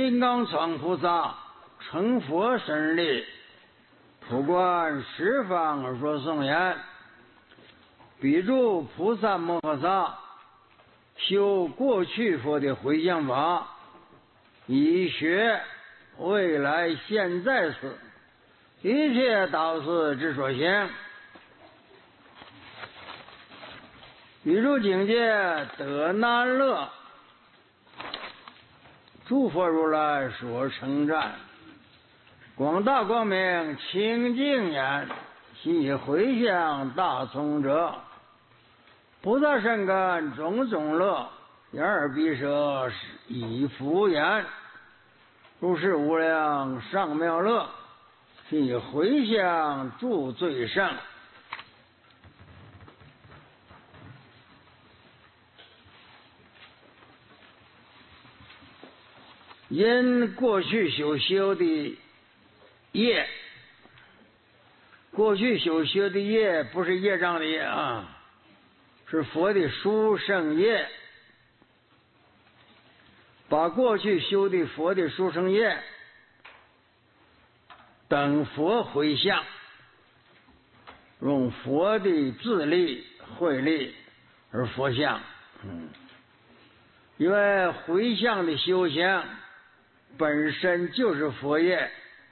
金刚藏菩萨成佛身力，普观十方而说颂言：彼诸菩萨摩诃萨修过去佛的回向法，以学未来现在事，一切道事之所行。彼诸境界得难乐，诸佛如来所称赞，广大光明清净眼，悉以回向大从者。菩萨身根种种乐，眼耳鼻舌以福言，如是无量上妙乐，悉以回向诸最胜。因过去所修的业，过去所修的业不是业障的业啊，是佛的殊胜业。把过去修的佛的殊胜业等佛回向，用佛的自力慧力而佛向。因为回向的修行本身就是佛业，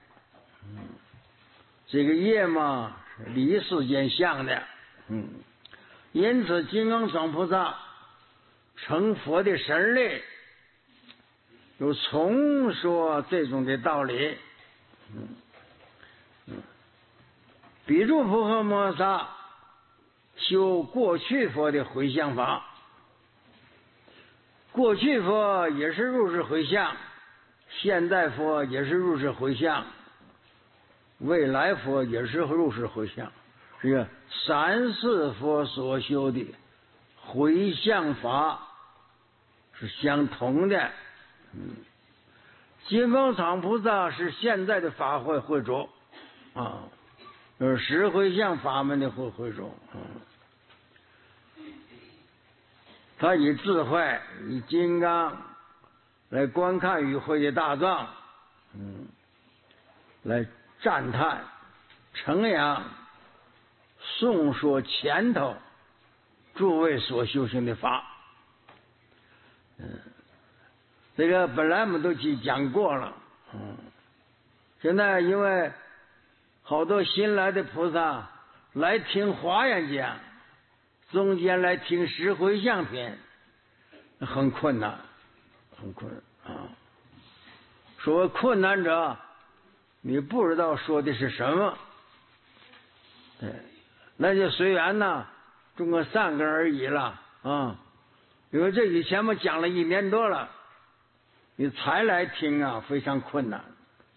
这个业嘛是离世间相的，因此金刚藏菩萨成佛的神力，有重说这种的道理。彼诸菩萨摩诃萨修过去佛的回向法，过去佛也是入世回向，现代佛也是入世回向，未来佛也是入世回向，是三世佛所修的回向法是相同的。金刚藏菩萨是现在的法会会主啊，就是十回向法门的会主。他以智慧以金刚来观看与会的大众，来赞叹承扬颂说前头诸位所修行的法。这个本来我们都讲过了，现在因为好多新来的菩萨来听华严讲，中间来听十回向篇，很困难，很困难啊！所谓困难者，你不知道说的是什么，对，那就随缘呐，种个善根而已了啊！因为这以前我讲了1年多了，你才来听啊，非常困难。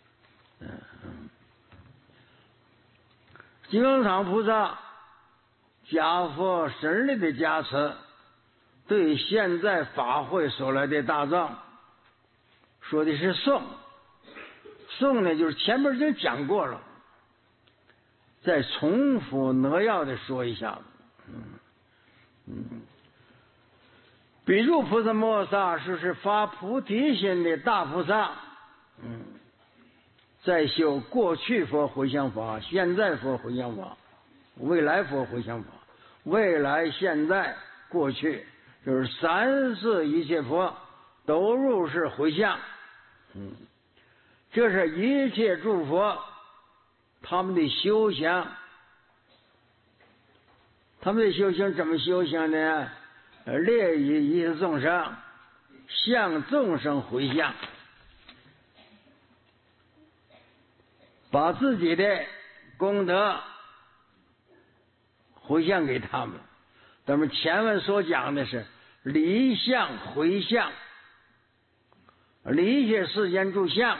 金刚藏菩萨加佛神力的加持，对现在法会所来的大众说的是颂。颂呢，就是前面已经讲过了，再重复扼要的说一下子。彼诸菩萨摩诃萨是发菩提心的大菩萨，在修过去佛回向法、现在佛回向法、未来佛回向法，未来现在过去就是三世一切佛都入世回向。这是一切诸佛他们的修行。他们的修行怎么修行呢？列以一切众生向众生回向，把自己的功德回向给他们。咱们前文所讲的是离相回向，离一切世间诸相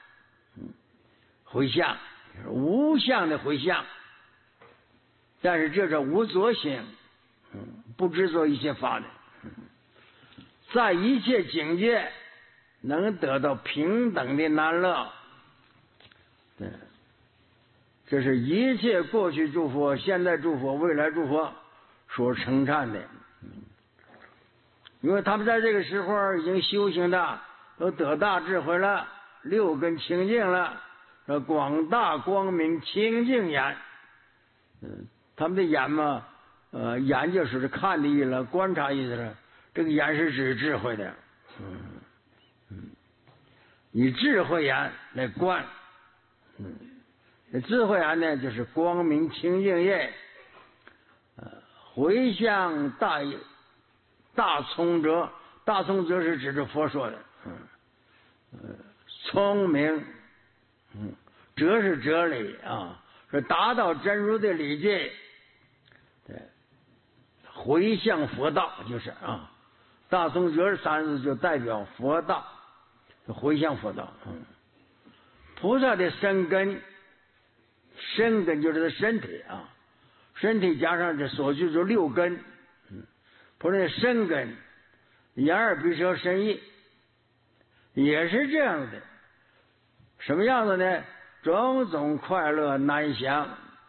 回向，无相的回向，但是这是无着心，不执着一切法的，在一切境界能得到平等的难乐。对，这是一切过去诸佛、现在诸佛、未来诸佛所称赞的。因为他们在这个时候已经修行的都得大智慧了，六根清净了，说广大光明清净眼。他们的眼嘛，眼就是看的意思了，观察意思了。这个眼是指智慧的，以智慧眼来观，智慧眼呢就是光明清净业，回向大聪哲，大聪哲是指着佛说的，聪明，哲是哲理啊，是达到真如的理解，对，回向佛道就是啊，大聪哲三字就代表佛道，回向佛道。菩萨的身根就是他身体啊，身体加上这所具就六根，菩萨的身根，眼耳鼻舌身意也是这样的。什么样子呢？种种快乐难想，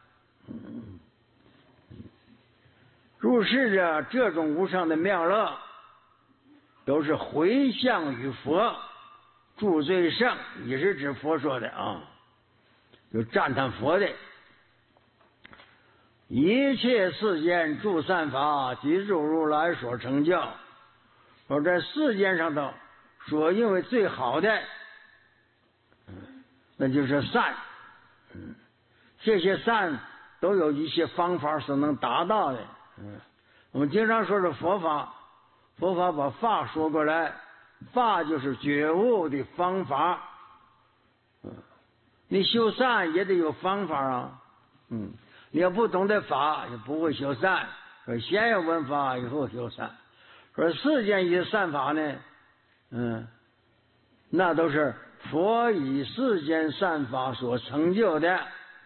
入世着这种无上的妙乐，都是回向于佛，助最胜，也是指佛说的啊，就赞叹佛的。一切世间诸善法，即诸如来所成就。说在世间上头所认为最好的，那就是善。这些善都有一些方法是能达到的。我们经常说是佛法，佛法把法说过来，法就是觉悟的方法。你修善也得有方法啊。你要不懂得法，也不会修善。说先要闻法，以后修善。说世间一些善法呢，那都是佛以世间善法所成就的。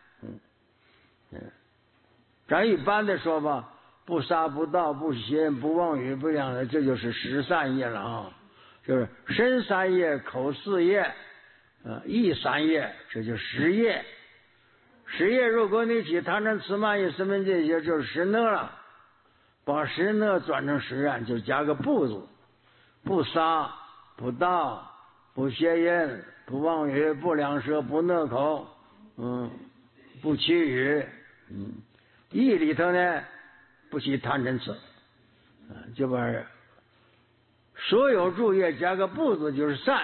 咱一般的说吧，不杀不盗不邪不妄语不良的，这就是十善业了啊。就是身三业口四业意三业，这就十业。十业如果你起贪嗔痴慢疑四门这些，就是十恶了。把十恶转成十善，就加个不字，不杀不盗不邪淫不妄语不两舌不恶口，不绮语，义里头呢不起贪嗔痴，就把所有诸业加个不字就是善，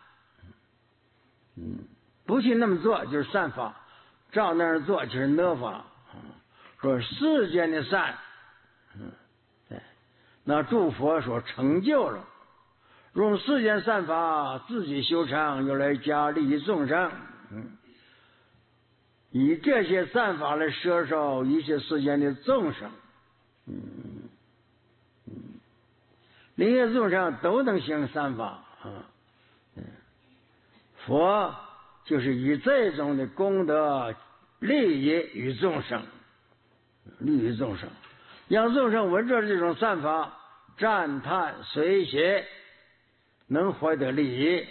不去那么做就是善法，照那儿做就是恶法。说世间的善，对，那诸佛所成就了，用世间善法自己修成，又来加利益众生，以这些善法来摄受一切世间的众生，一切众生都能行善法佛就是以这种的功德利益于众生，让众生闻着这种善法，赞叹随喜，能获得利益。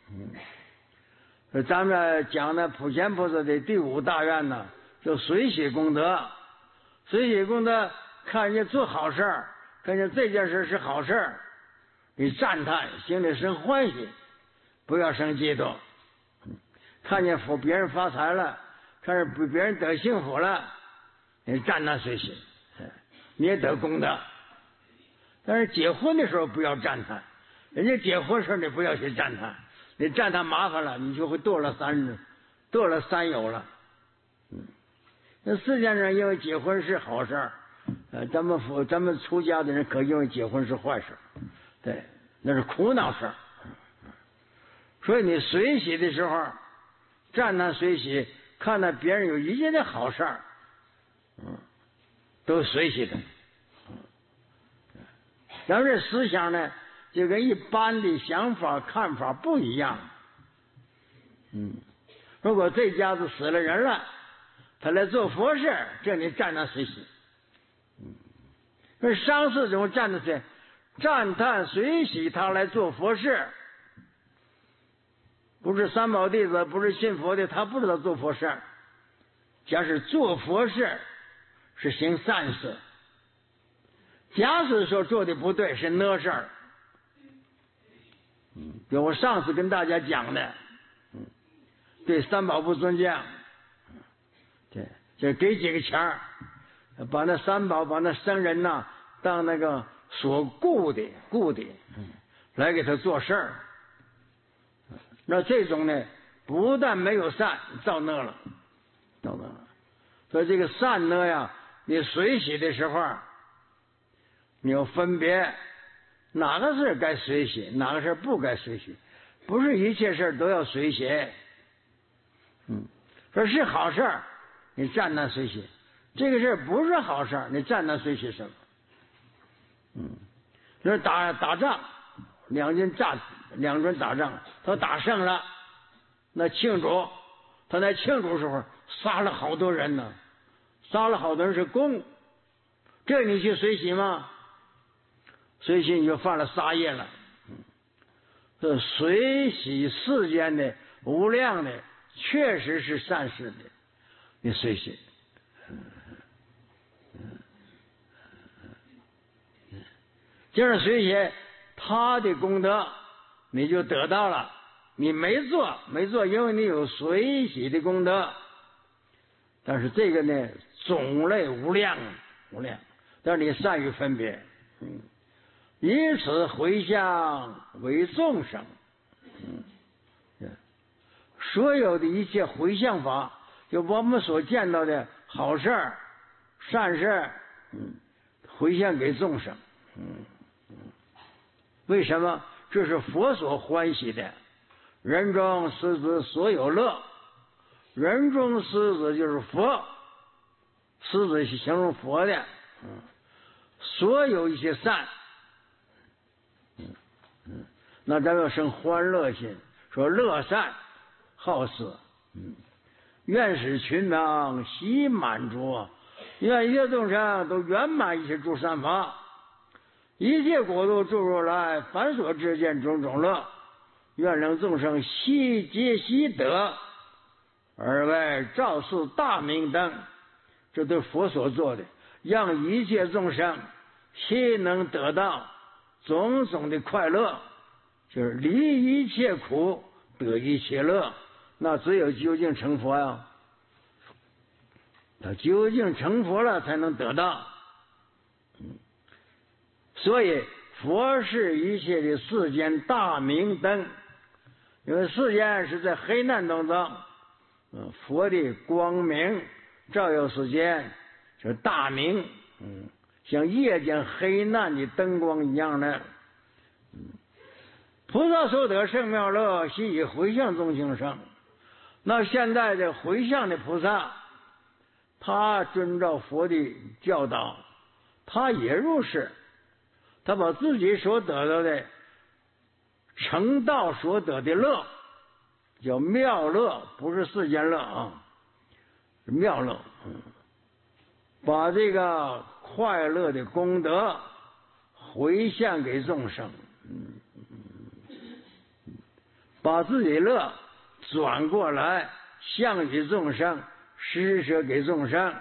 咱们讲的普贤菩萨的第五大愿呢，就随喜功德。随喜功德，看见做好事儿，看见这件事是好事儿，你赞叹，心里生欢喜，不要生嫉妒。看见别人发财了，看见别人得幸福了，你赞叹随喜，你也得功德。但是结婚的时候不要赞叹，人家结婚时候你不要去赞叹，你赞叹麻烦了，你就会堕了三有了。那世界上因为结婚是好事儿，咱们出家的人可因为结婚是坏事，对，那是苦恼事儿。所以你随喜的时候，赞叹随喜，看到别人有一件的好事儿，都随喜的。咱们这思想呢，就跟一般的想法看法不一样。如果这家子死了人了，他来做佛事，这你赞叹随喜。丧事中赞叹随喜，他来做佛事。不是三宝弟子，不是信佛的，他不知道做佛事。假使做佛事是行善事，假使说做的不对是恶事儿， 比如我上次跟大家讲的，对三宝不尊敬，对，就给几个钱儿，把那三宝把那僧人呐当那个所雇的来给他做事儿。那这种呢，不但没有善，造恶了。所以这个善恶呀，你随喜的时候，你要分别哪个事该随喜，哪个事不该随喜，不是一切事都要随喜。说是好事儿，你战难随喜；这个事不是好事儿，你战难随喜什么？那打仗，两军打仗，他打胜了，那庆祝，他在庆祝时候杀了好多人呢，杀了好多人是功，这你去随喜吗？随喜你就犯了杀业了。这随喜世间的无量的，确实是善事的，你随喜。就是随喜他的功德，你就得到了。你没做，因为你有随喜的功德。但是这个呢，种类无量，但是你善于分别。以此回向为众生。所有的一切回向法，就我们所见到的好事儿、善事儿，回向给众生。为什么？这是佛所欢喜的。人中狮子所有乐，人中狮子就是佛，狮子是形容佛的。所有一些善，那咱要生欢乐心，说乐善好施，愿使群狼悉满足，愿一切众生都圆满一切诸善法，一切国度诸如来，凡所知见种种乐，愿令众生悉皆悉得，而为照示大明灯。这都是佛所做的，让一切众生悉能得到种种的快乐，就是离一切苦，得一切乐。那只有究竟成佛呀，他究竟成佛了才能得到。所以佛是一切的世间大明灯，因为世间是在黑暗当中，佛的光明照耀世间，是大明，像夜间黑暗的灯光一样的。菩萨所得圣妙乐，悉以回向众生生。那现在的回向的菩萨，他遵照佛的教导，他也入世，他把自己所得到的成道所得的乐，叫妙乐，不是世间乐啊，是妙乐。把这个快乐的功德回向给众生，把自己乐转过来向与众生，施舍给众生。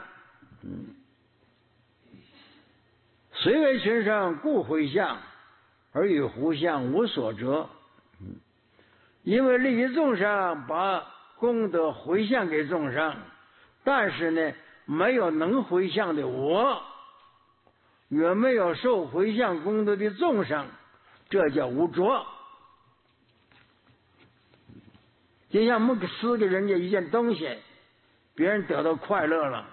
虽为群生故回向，而与互相无所折。因为利益众生，把功德回向给众生，但是呢，没有能回向的我，也没有受回向功德的众生，这叫无着。就像我们施给人家一件东西，别人得到快乐了，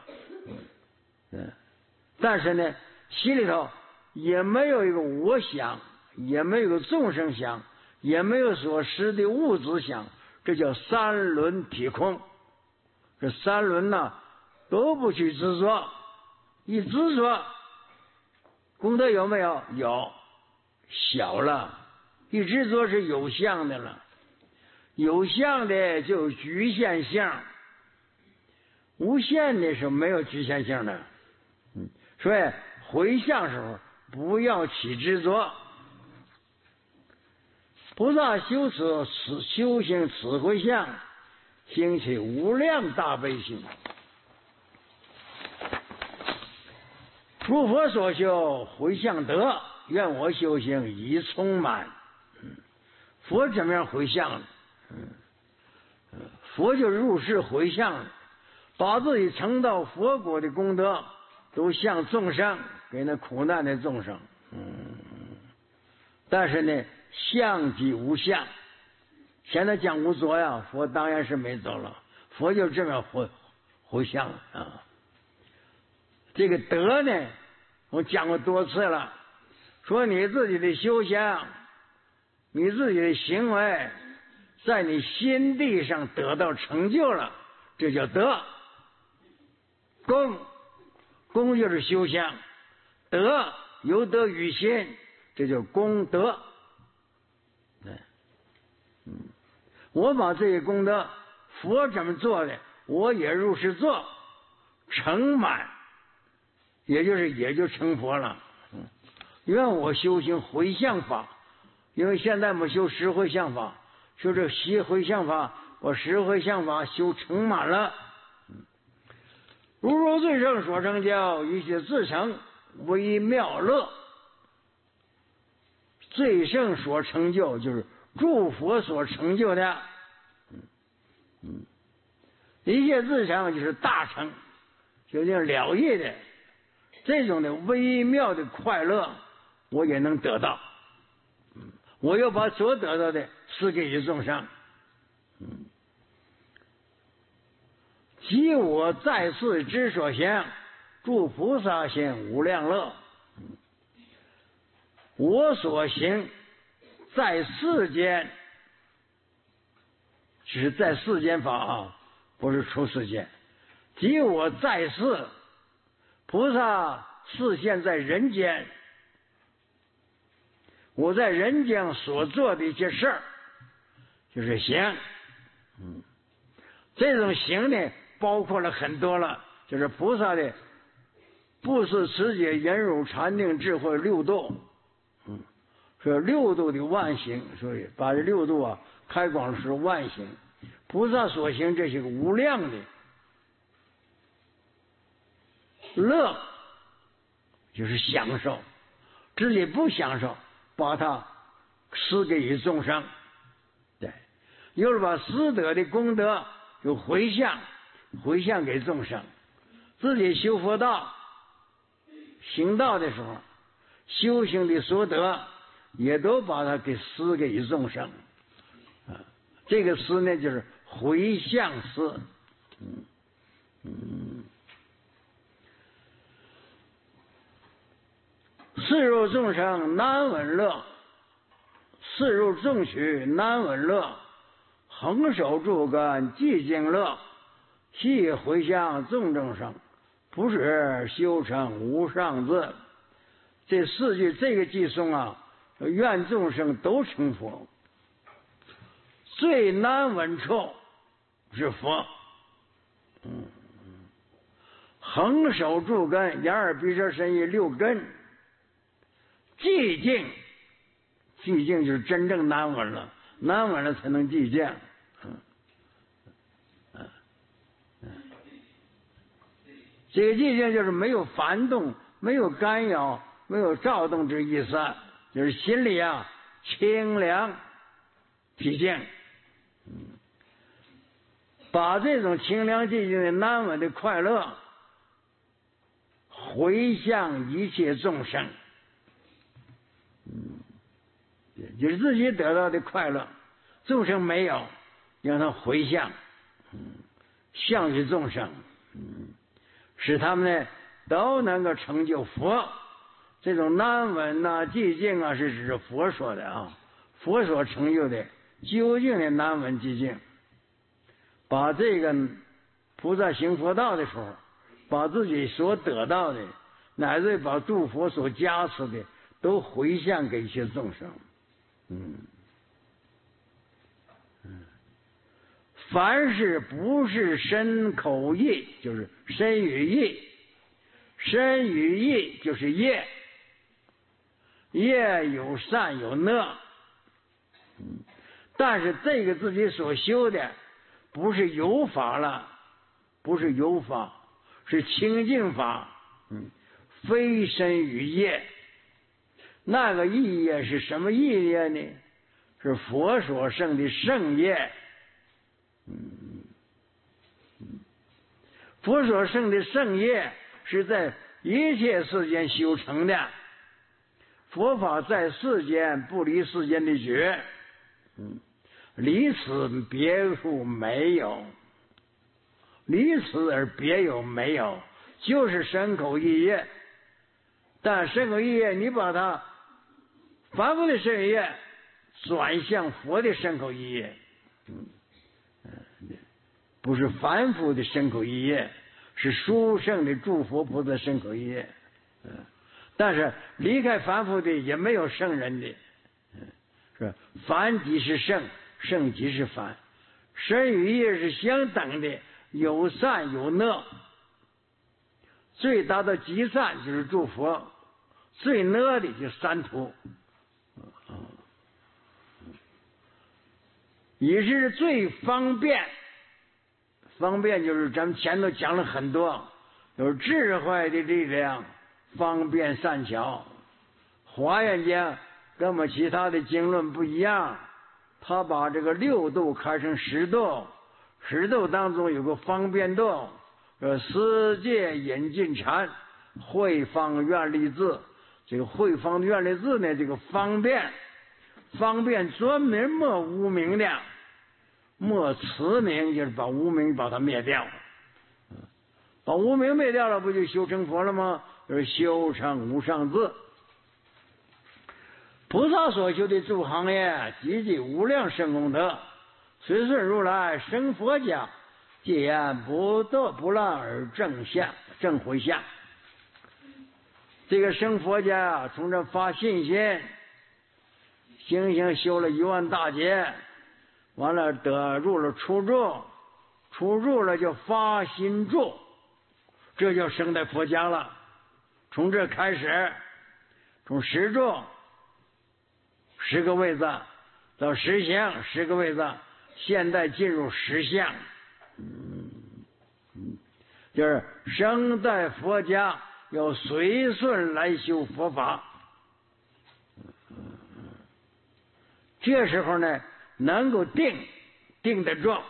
但是呢，心里头也没有一个我想，也没有一个众生想，也没有所施的物质想，这叫三轮体空。这三轮呢，都不去执着，一执着，功德有没有？有，小了。一执着是有相的了，有相的就有局限性，无限的是没有局限性的。所以回向时候不要起执着。菩萨修行此回向，兴起无量大悲心。如佛所修回向德，愿我修行已充满。 佛怎么样回向呢？佛就入世回向了，把自己成道佛果的功德都向众生，给那苦难的众生。但是呢，相即无相。现在讲无作呀，佛当然是没走了，佛就这么回向了啊。这个德呢，我讲过多次了，说你自己的修行，你自己的行为，在你心地上得到成就了，这叫德。功就是修行，德由德于心，这叫功德。我把这些功德，佛怎么做的，我也如是做，成满，也就成佛了。因为我修行回向法，因为现在我们修十回向法，修这十回向法，我十回向法修成满了。如最胜所成就，一切自成微妙乐。最胜所成就就是诸佛所成就的，一切自成就是大成，究竟了义的这种的微妙的快乐，我也能得到。我又把所得到的施给予众生。即我在世之所行，诸菩萨行无量乐。我所行在世间，只是在世间法啊，不是出世间。即我在世，菩萨示现在人间，我在人间所做的一些事儿，就是行。这种行呢，包括了很多了，就是菩萨的布施、持戒、忍辱、禅定、智慧六度。说六度的万行，所以把这六度啊开广是万行。菩萨所行这些个无量的乐，就是享受，自己不享受，把它施给予众生。对，又是把施得的功德就回向给众生。自己修佛道行道的时候，修行的所得也都把它给施给予众生。这个施呢，就是回向施。视入众生难闻乐，视入众取难闻乐，恒守诸根寂静乐，悉回向众众生，不是修成无上智。这四句这个偈颂啊，愿众生都成佛。最难闻处是佛。恒守诸根，眼耳鼻舌身意六根。寂静就是真正难闻了，难闻了才能寂静。这个寂静就是没有烦动，没有干扰，没有躁动之意思，就是心里啊清凉寂静。把这种清凉寂静的难闻的快乐回向一切众生。就是自己得到的快乐，众生没有，让他回向，向于众生，使他们呢都能够成就佛。这种难闻啊、寂静啊，是指佛说的啊，佛所成就的究竟的难闻寂静。把这个菩萨行佛道的时候，把自己所得到的，乃至把诸佛所加持的，都回向给一些众生。凡是不是身口意，就是身与意，身与意就是业，业有善有恶。但是这个自己所修的不是有法了，不是有法，是清净法。非身与业。那个意业是什么意业呢？ 是佛所生的圣业。佛所生的圣业是在一切世间修成的。佛法在世间，不离世间的觉。离此别处没有，离此而别有没有，就是身口意业。但身口意业，你把它凡夫的身口意业转向佛的身口意业，不是凡夫的身口意业，是殊胜的诸佛菩萨身口意业。但是离开凡夫的也没有圣人的，是凡即是圣，圣即是凡，身与业是相等的，有善有恶。最大的极善就是诸佛，最恶的就是三途。也是最方便，方便就是咱们前头讲了很多，有智慧的力量，方便善巧。华严经跟我们其他的经论不一样，他把这个六度开成10度，10度当中有个方便度，世界引进禅，慧方愿力智。这个慧方愿力智呢，这个方便专门没无明的，没慈名，就是把无明把它灭掉，把无明灭掉了，不就修成佛了吗？就是修成无上智。菩萨所修的诸行业，积积无量圣功德，随顺如来生佛家，戒言不得不让而正回向。这个生佛家啊，从这发信心，行行修了1万大劫，完了得入了初住，初住了就发心住，这就生在佛家了。从这开始，从10住10个位子到10行10个位子，现在进入10相，就是生在佛家要随顺来修佛法。这时候呢，能够定得住，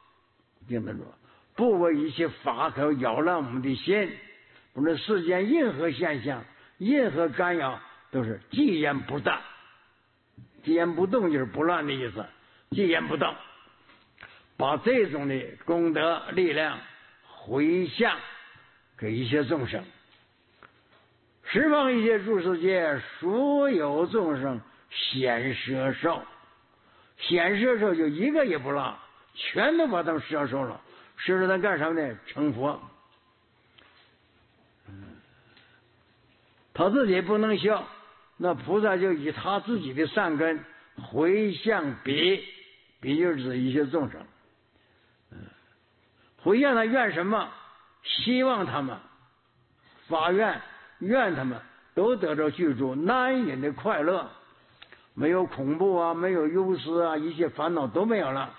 不为一切法可扰乱我们的心。不论世间任何现象，任何干扰，都是寂言不动。寂言不动就是不乱的意思，寂言不动，把这种的功德力量回向给一切众生，十方一切诸世界所有众生显摄受，显摄受就一个也不落，全都把他们摄受了。摄受他干什么呢？成佛。他自己不能修，那菩萨就以他自己的善根回向彼就是指一切众生。回向他愿什么？希望他们发愿他们都得到居住难隐的快乐，没有恐怖啊，没有忧思啊，一切烦恼都没有了。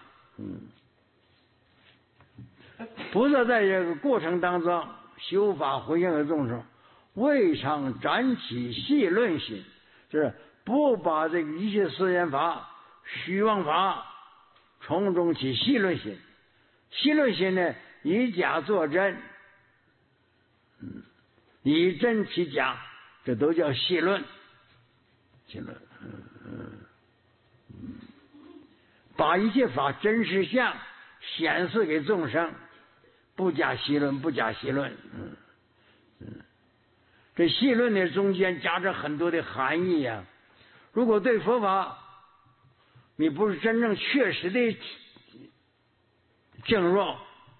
菩萨在这个过程当中修法回向给众生，未尝展起戏论心，就是不把这个一切世间法、虚妄法从中起戏论心。戏论心呢，以假作真，以真起假，这都叫戏论。把一切法真实相显示给众生，不假戏论，不假戏论。这戏论的中间夹着很多的含义呀。如果对佛法你不是真正确实的正入，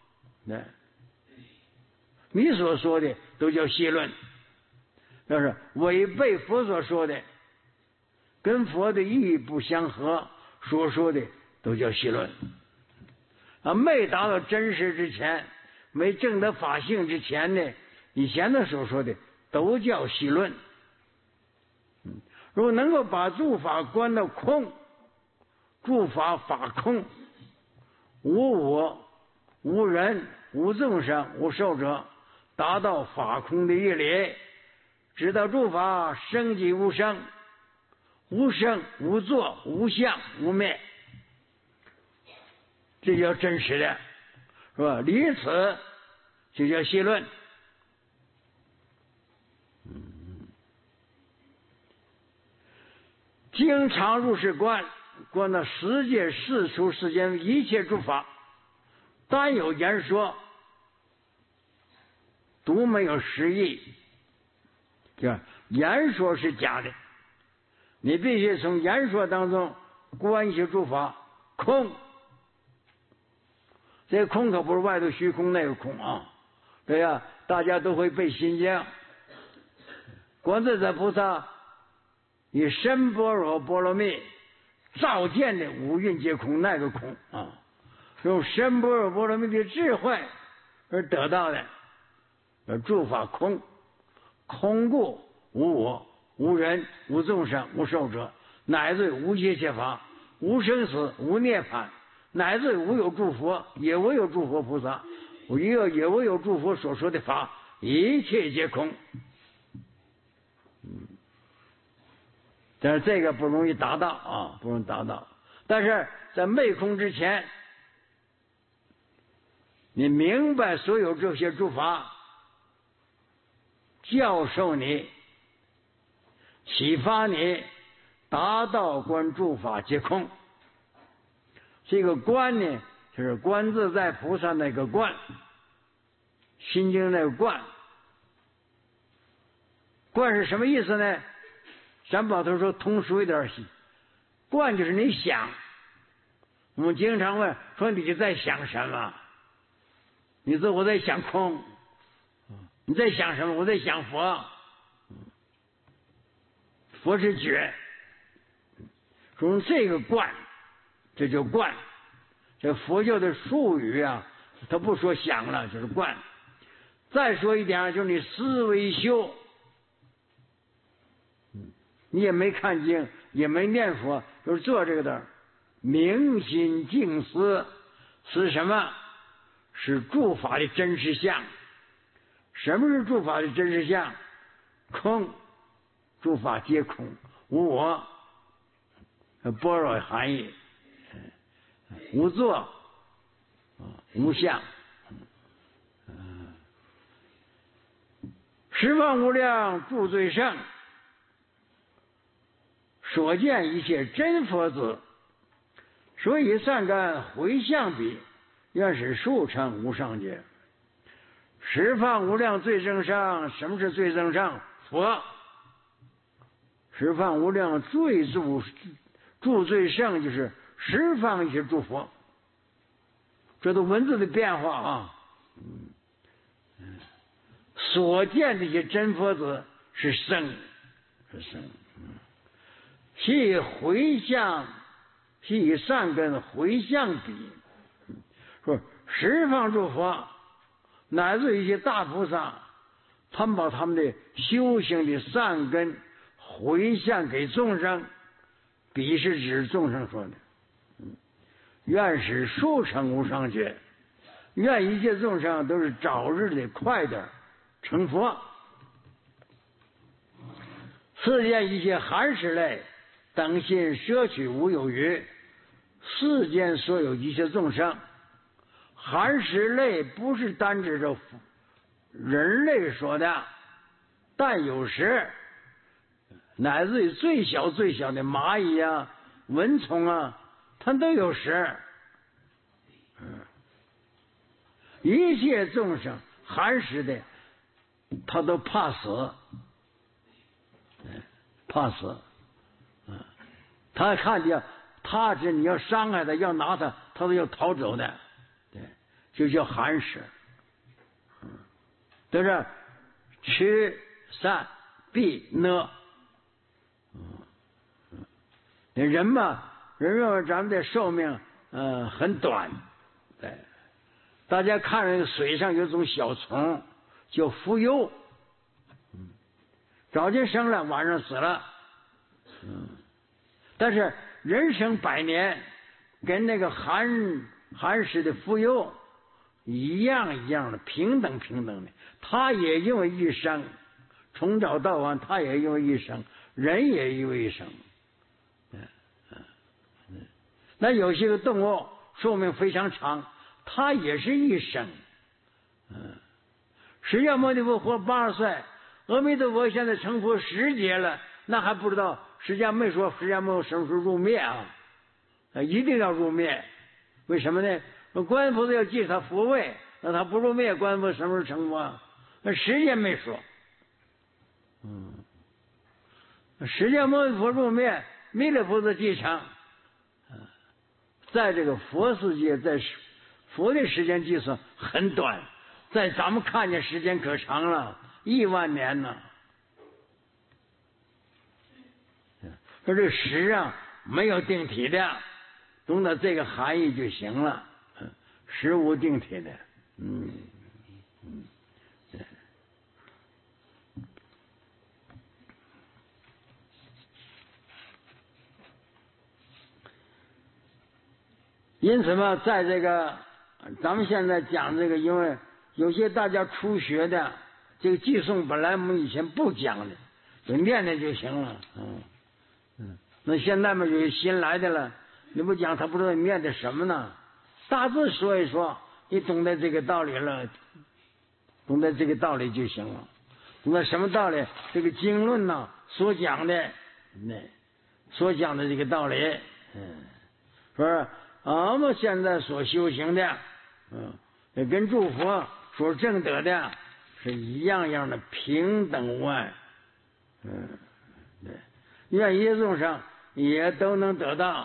你所说的都叫戏论。要是违背佛所说的，跟佛的意义不相合，所说的都叫戏论。没达到真实之前，没证得法性之前呢，以前的所说的都叫戏论。如果能够把诸法观到空，诸法法空，无我、无人、无众生、无寿者，达到法空的义理，知道诸法生即无生， 无生无作无相无灭，这叫真实的，是吧？离此就叫邪论。经常入世观，观到世界世出世间一切诸法，单有言说，独没有实义。这言说是假的，你必须从言说当中观一些诸法空。这个空可不是外头虚空那个空啊，对呀，大家都会背心经。观自在菩萨以身般若波罗蜜照见的五蕴皆空那个空啊，用身般若波罗蜜的智慧而得到的诸法空，空故无我无人无众生无寿者，乃至无一切法，无生死无涅槃，乃至无有诸佛，也无有诸佛菩萨，也无有诸佛所说的法，一切皆空。但是这个不容易达到啊，不容易达到。但是在昧空之前，你明白所有这些诸法，教授你，启发你，达到观诸法皆空。这个观呢，就是观自在菩萨那个观，心经那个观。观是什么意思呢？咱把它说通俗一点，观就是你想。我们经常问说你在想什么？你说我在想空。你在想什么？我在想佛。佛是觉。从这个观，这就观。这佛教的术语啊，他不说想了，就是观。再说一点，就是你思维修。你也没看经，也没念佛，就是做这个的明心静思，是什么？是诸法的真实相。什么是诸法的真实相？空，诸法皆空，无我，般若含义，无作，无相，十方无量诸罪圣。所见一切真佛子，所以善根回向彼，愿使数成无上界。十方无量罪增上，什么是罪增上？佛。十方无量罪诸罪圣，就是十方一切诸佛。这都文字的变化啊。所见这些真佛子是圣，是圣。其回向，其以善根回向彼，说十方诸佛，乃至一些大菩萨，他们把他们的修行的善根回向给众生，彼是指众生说的。愿使数成无上觉，愿一切众生都是早日的快点成佛。世间一切含识类，等心摄取无有余。世间所有一切众生，含识类不是单指着人类说的，但有时乃至于最小最小的蚂蚁啊、蚊虫啊，它都有识。一切众生含识的，他都怕死，怕死。他看见他是你要伤害他，要拿他，他都要逃走的，对，就叫含识。都是吃善避呢。人嘛，人认为咱们的寿命很短，对。大家看那个水上有种小虫叫浮游，早晨生了，晚上死了。但是人生100年，跟那个含识的浮游一样的，平等的。他也因为一生，从早到晚，他也因为一生，人也因为一生， 那有些个动物寿命非常长，它也是一生。释迦牟尼佛活80岁，阿弥陀佛现在成佛10劫了，那还不知道释迦没说释迦牟尼什么时候入灭啊？一定要入灭，为什么呢？观音菩萨要记他佛位，那他不入灭，观音菩萨什么时候成佛？那时间没说。释迦牟尼佛入灭，弥勒菩萨继承。在这个佛世界，在佛的时间计算很短，在咱们看见时间可长了，10000年呢。说这个时啊，没有定体的，懂得这个含义就行了。时无定体的，因此嘛，在这个咱们现在讲这个，因为有些大家初学的，这个寄诵本来我们以前不讲的，就念念就行了。那现在嘛，有些新来的了，你不讲他不知道你念的什么呢？大致说一说，你懂得这个道理了，懂得这个道理就行了。懂得什么道理？这个经论呢所讲的，所讲的这个道理，说我们现在所修行的，也跟诸佛所证得的是一样样的平等无碍，对，愿一切众生也都能得到，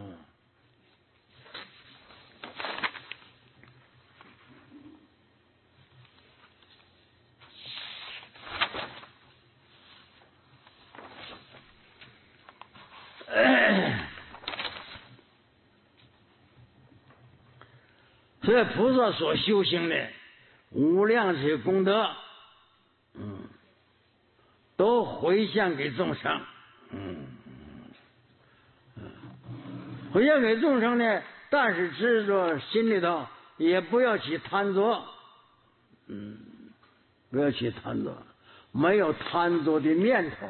所以菩萨所修行的无量这些功德，都回向给众生，回向给众生呢，但是执着心里头也不要起贪着，不要起贪着，没有贪着的念头，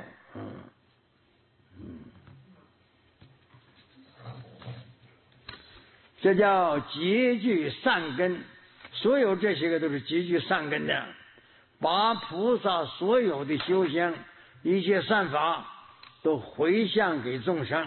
这叫积聚善根，所有这些个都是积聚善根的，把菩萨所有的修行一切善法都回向给众生。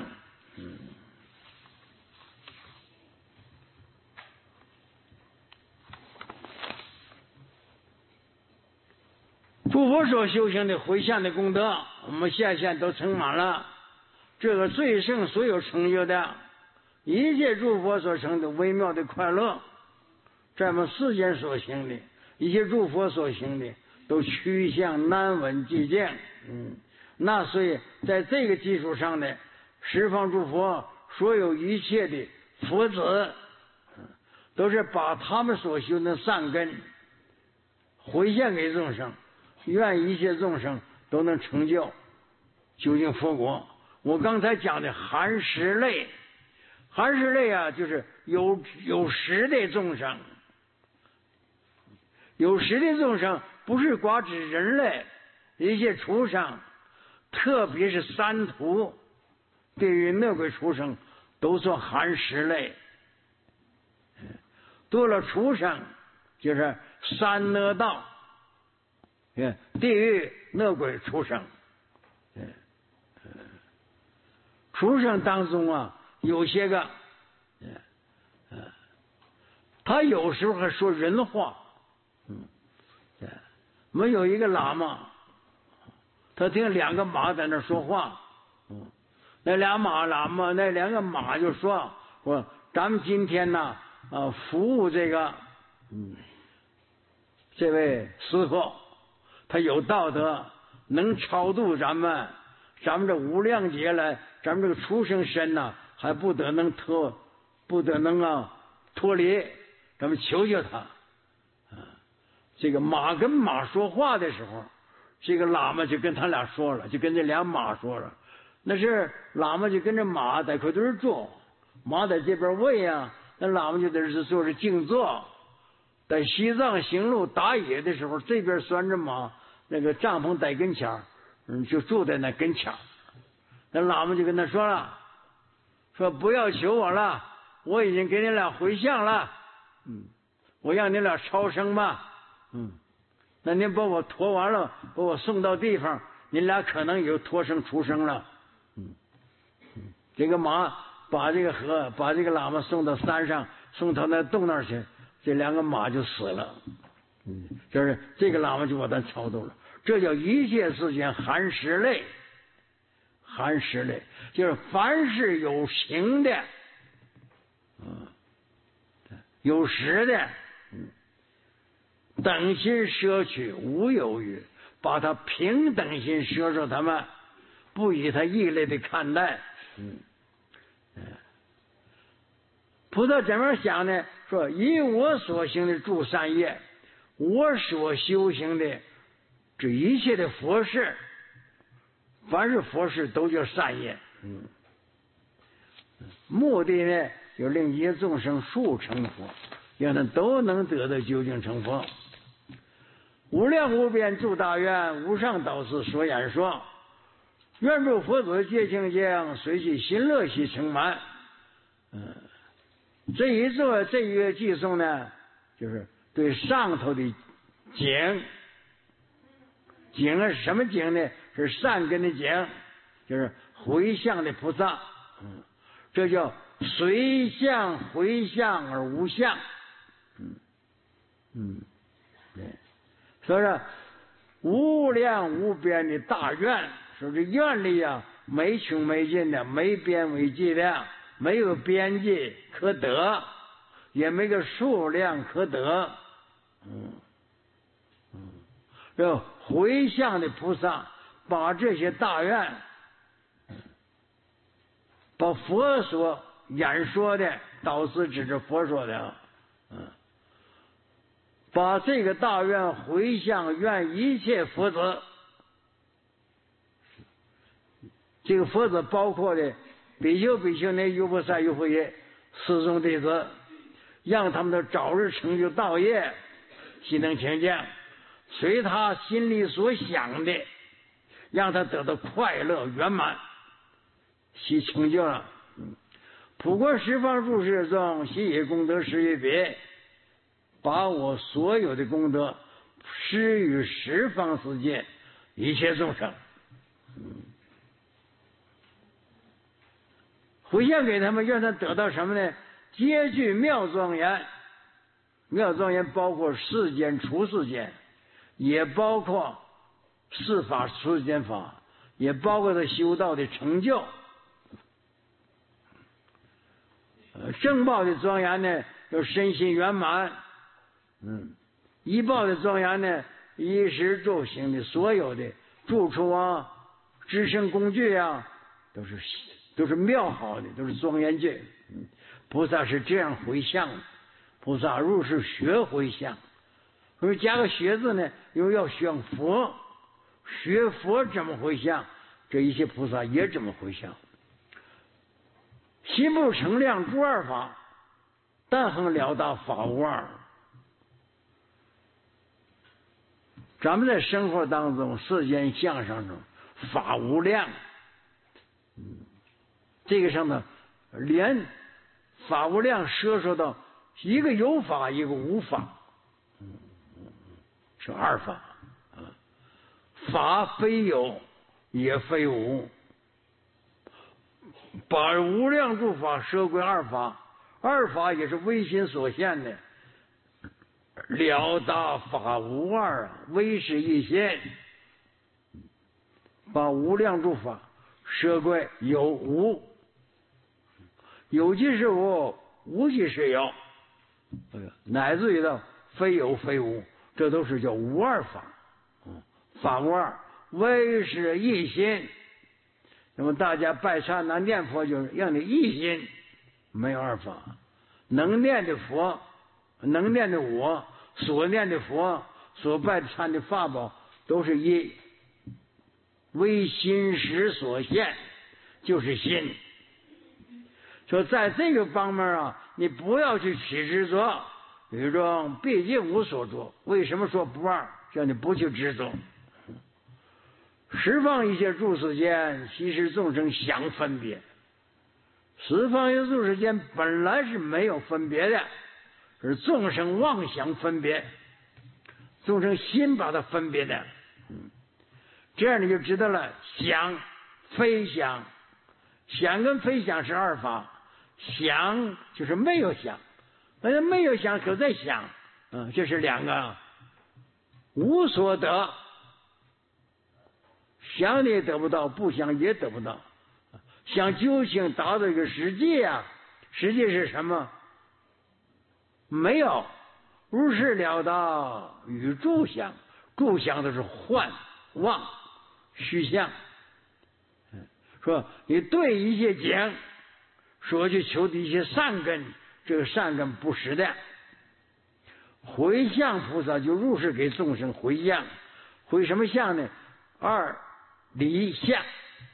诸佛所修行的回向的功德，我们现都成满了。这个最胜所有成就的一切诸佛所成的微妙的快乐，在我们世间所行的一切诸佛所行的都趋向难闻寂静。那所以在这个基础上呢，十方诸佛所有一切的佛子，都是把他们所修的善根回向给众生，愿一切众生都能成就究竟佛国。我刚才讲的含识类，含识类啊，就是有识的众生。有识的众生不是光指人类，一切畜生，特别是三途地狱恶鬼畜生都算含识类。多了畜生就是三恶道，地狱恶鬼畜生。畜生当中啊，有些个他有时候还说人话。我们有一个喇嘛，他听两个马在那说话，那两个马就说咱们今天呢服务这个这位师傅，他有道德，能超度咱们这无量劫来，咱们这个畜生身呢还不得能脱离，咱们求求他。这个马跟马说话的时候，这个喇嘛就跟他俩说了，就跟这俩马说了。那是喇嘛就跟着马在块堆坐，马在这边喂啊，那喇嘛就在这坐着静坐。在西藏行路打野的时候，这边拴着马，那个帐篷在跟前就住在那跟前。那喇嘛就跟他说了， 说不要求我了，我已经给你俩回向了，我让你俩超生吧，那您把我驮完了，把我送到地方，你俩可能有脱生出生了，这个马把这个喇嘛送到山上，送到那洞那儿去，这两个马就死了，就是这个喇嘛就把他超度了。这叫一切世间含实类，含实类就是凡是有形的，有实的，等心摄取，无犹豫，把他平等心摄受他们，不以他异类的看待。菩萨怎么想呢？说以我所行的诸善业，我所修行的这一切的佛事，凡是佛事都叫善业。目的呢，就令一切众生速成佛，让他都能得到究竟成佛。无量无边诸大愿，无上导师所演说，愿诸佛子皆清净，随其心乐喜成满。这一个偈颂呢，就是对上头的景是什么景呢？是善根的景，就是回向的菩萨。这叫随向回向而无相。对，所以说无量无边的大愿，说这愿力啊，没穷没尽的，没边没际量，没有边际可得，也没个数量可得。这回向的菩萨把这些大愿，把佛所演说的，导师指着佛说的，把这个大愿回向愿一切佛子。这个佛子包括的比丘、比丘尼、优婆塞、优婆夷四众弟子，让他们的早日成就道业，心能清净，随他心里所想的，让他得到快乐圆满，悉成就了。普国十方诸世中，悉以功德施于别，把我所有的功德施于十方世界一切众生。回向给他们，让他得到什么呢？皆具妙庄严。妙庄严包括世间出世间，也包括世法出世间法，也包括他修道的成就。正报的庄严呢，就身心圆满。一报的庄严呢，衣食住行的所有的住处啊、支撑工具啊，都是妙好的，都是庄严具。菩萨是这样回向的。菩萨入世学回向，所以加个学字呢，又要学佛，学佛怎么回向？这一切菩萨也这么回向。心不成量诸二法，但恒了达法无二。咱们在生活当中、世间相上中，法无量。这个上头连法无量摄受到一个有法，一个无法，是二法。法非有，也非无，把无量诸法摄归二法，二法也是唯心所现的，了达法无二啊，唯是一心，把无量诸法摄归有无，有即是无，无即是有，乃至于到非有非无，这都是叫无二法。法无二，唯是一心。那么大家拜忏呐、念佛，就是让你一心，没有二法。能念的佛，能念的我，所念的佛，所拜的忏的法宝，都是一，为心识所现，就是心。说在这个方面啊，你不要去起执着，有一种毕竟无所着。为什么说不二？叫你不去执着。十方一切诸世间，悉是众生想分别。 十方有数世间本来是没有分别的，是众生妄想分别，众生心把它分别的。这样你就知道了，想非想，想跟非想是二法，想就是没有想，那没有想可在想，这是两个，无所得，想的也得不到，不想也得不到。想究竟达到一个实际啊，实际是什么？没有，如是了达与住相，住相都是幻妄虚相。说你对一些讲，说去求的一些善根，这个善根不实的。回向菩萨就如是给众生回向，回什么向呢？二离相。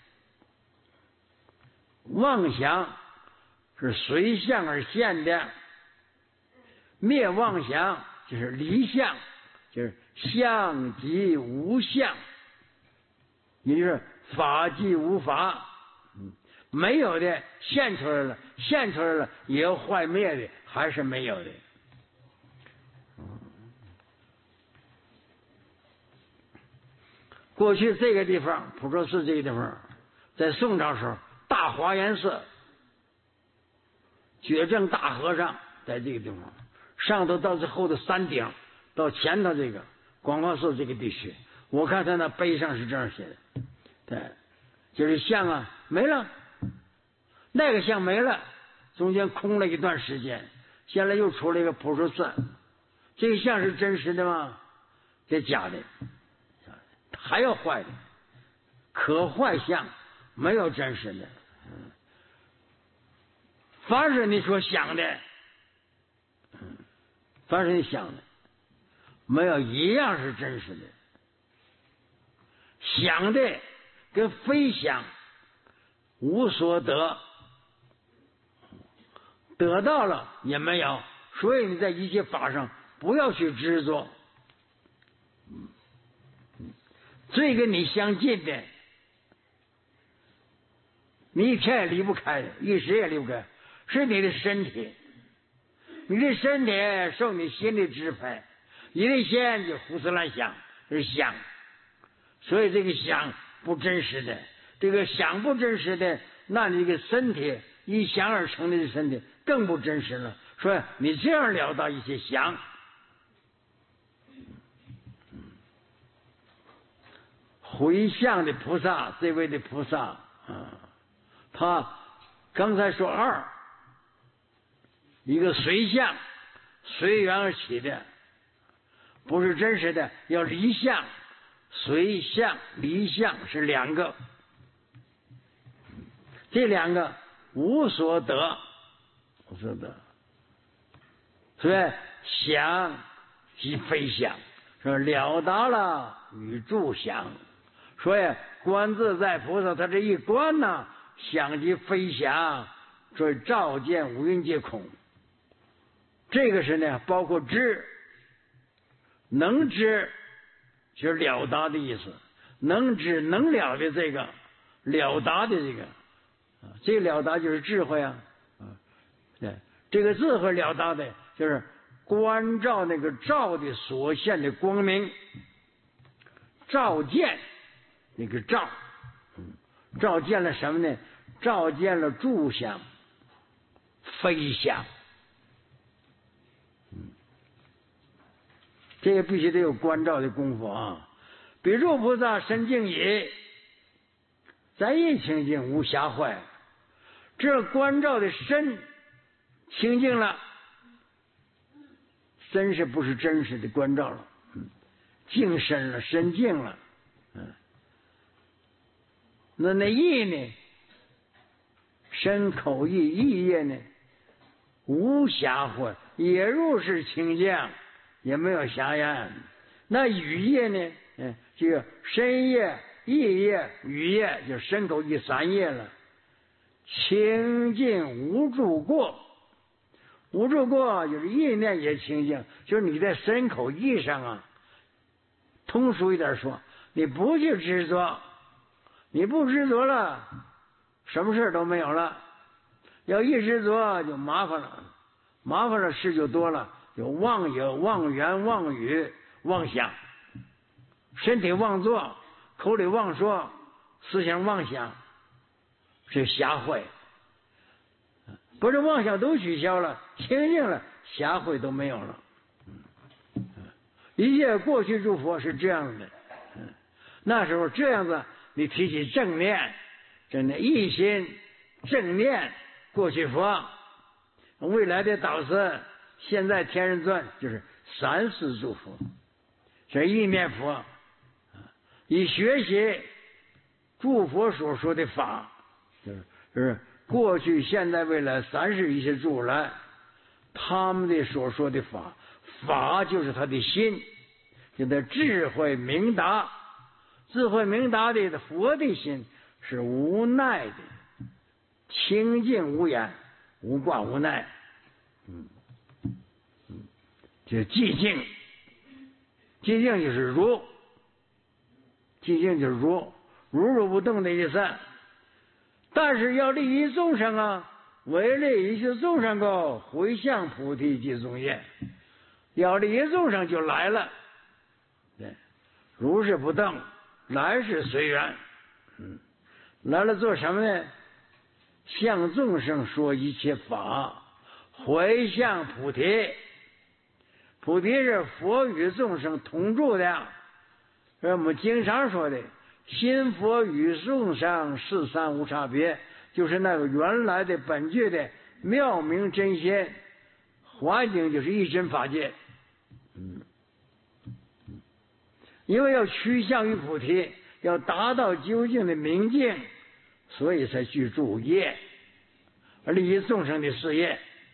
妄想是随相而现的，灭妄想就是离相，就是相即无相，也就是法即无法。没有的现出来了，现出来了也要坏灭的，还是没有的。过去这个地方，普陀寺这个地方，在宋朝时候，大华严寺觉正大和尚在这个地方，上头到最后的山顶，到前头这个广化寺这个地区，我看他那碑上是这样写的，对，就是像啊没了，那个像没了，中间空了一段时间，现在又出了一个普陀寺，这个像是真实的吗？这假的，还要坏的，可坏相没有真实的。凡是你所想的，凡是你想的，没有一样是真实的。想的跟非想无所得，得到了也没有，所以你在一切法上不要去执着。最跟你相近的，你一天也离不开的，一时也离不开，是你的身体。你的身体受你心的支配，你的心就胡思乱想，是想。所以这个想不真实的，这个想不真实的，那你这个身体一想而成的身体更不真实了。所以你这样了到一些想。回向的菩萨，这位的菩萨他刚才说二，一个随相，随缘而起的，不是真实的，要离相，随相离相是两个，这两个无所得，无所得，所以想即非想，说了达了与住想。所以观自在菩萨他这一观呢，想即非想，所以照见五蕴皆空。这个是呢，包括知，能知就是了达的意思，能知能了的这个了达的这个，这个了达就是智慧啊，对，这个智慧了达的就是观照那个照的所现的光明，照见。那个照，照见了什么呢？照见了住相、非相。这个必须得有观照的功夫啊！比如菩萨身净也，咱也清净无瑕坏。这观照的身清净了，身是不是真实的观照了？净身了，身净了。那意呢？身口意意业呢？无瑕坏，也如是清净，也没有瑕疵。那语业呢？这个身业、意业、语业，就身口意三业了。清净无住过，无住过就是意念也清净，就是你在身口意上啊。通俗一点说，你不去执着。你不执着了，什么事都没有了。 要一直做就麻烦了，麻烦了事就多了，有妄有、妄言、妄语、妄想，身体妄做，口里妄说，思想妄想，是瞎会。不是妄想都取消了，清净了，瞎会都没有了。一切过去诸佛是这样的，那时候这样子，你提起正念，一心正念过去佛，未来的导师，现在天人尊就是三世诸佛，这一念佛，以学习诸佛所说的法，就是过去、现在、未来三世一切诸来，他们的所说的法，法就是他的心，就他智慧明达，智慧明达的佛的心是无奈的，清净无眼，无挂无奈，就寂静，寂静就是如，寂静就是如不动的意思。但是要利益众生啊，为利益众生个回向菩提即宗业，要利益众生就来了，对，如是不动，来是随缘，来了做什么呢？向众生说一切法，回向菩提。菩提是佛与众生同住的，是我们经常说的心佛与众生是三无差别，就是那个原来的本具的妙明真心，环境就是一真法界。因为要趋向于菩提，要达到究竟的明净，所以才去助业，而利益众生的事业。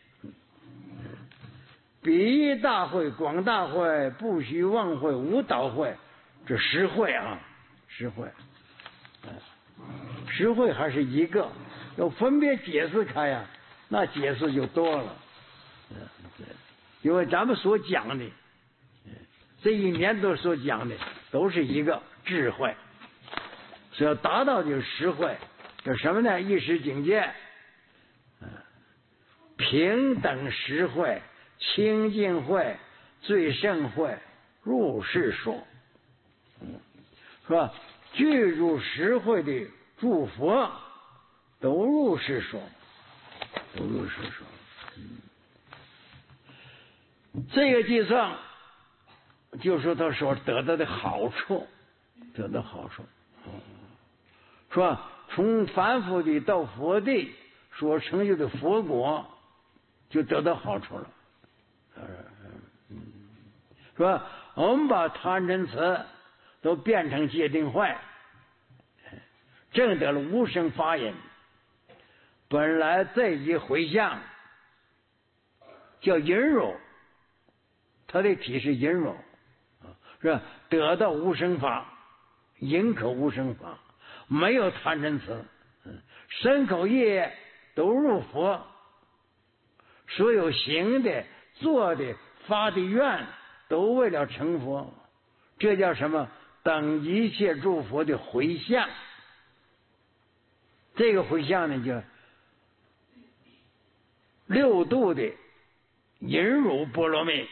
比喻大会、广大会、不虚妄会、无倒会，这10会啊，10会，10会还是一个，要分别解释开呀，那解释就多了。因为咱们所讲的，这一年都所讲的都是一个智慧，所以要达到就是10会，这什么呢？一时境界，平等实会。清净会、最胜会、入世说，是吧？具入实会的诸佛都入世说，都入世说。这个计算就说他所得到的好处，得到好处，是吧？从凡夫的到佛地所成就的佛果，就得到好处了。是吧？我们把贪嗔痴都变成戒定慧，证得了无生法忍。本来这一回向叫隐辱，他的体是隐辱，是吧？得到无生法，隐口无生法，没有贪嗔痴，身口意都入佛，所有行的、做的、发的愿都为了成佛，这叫什么？等一切诸佛的回向。这个回向呢，叫六度的引入波罗蜜，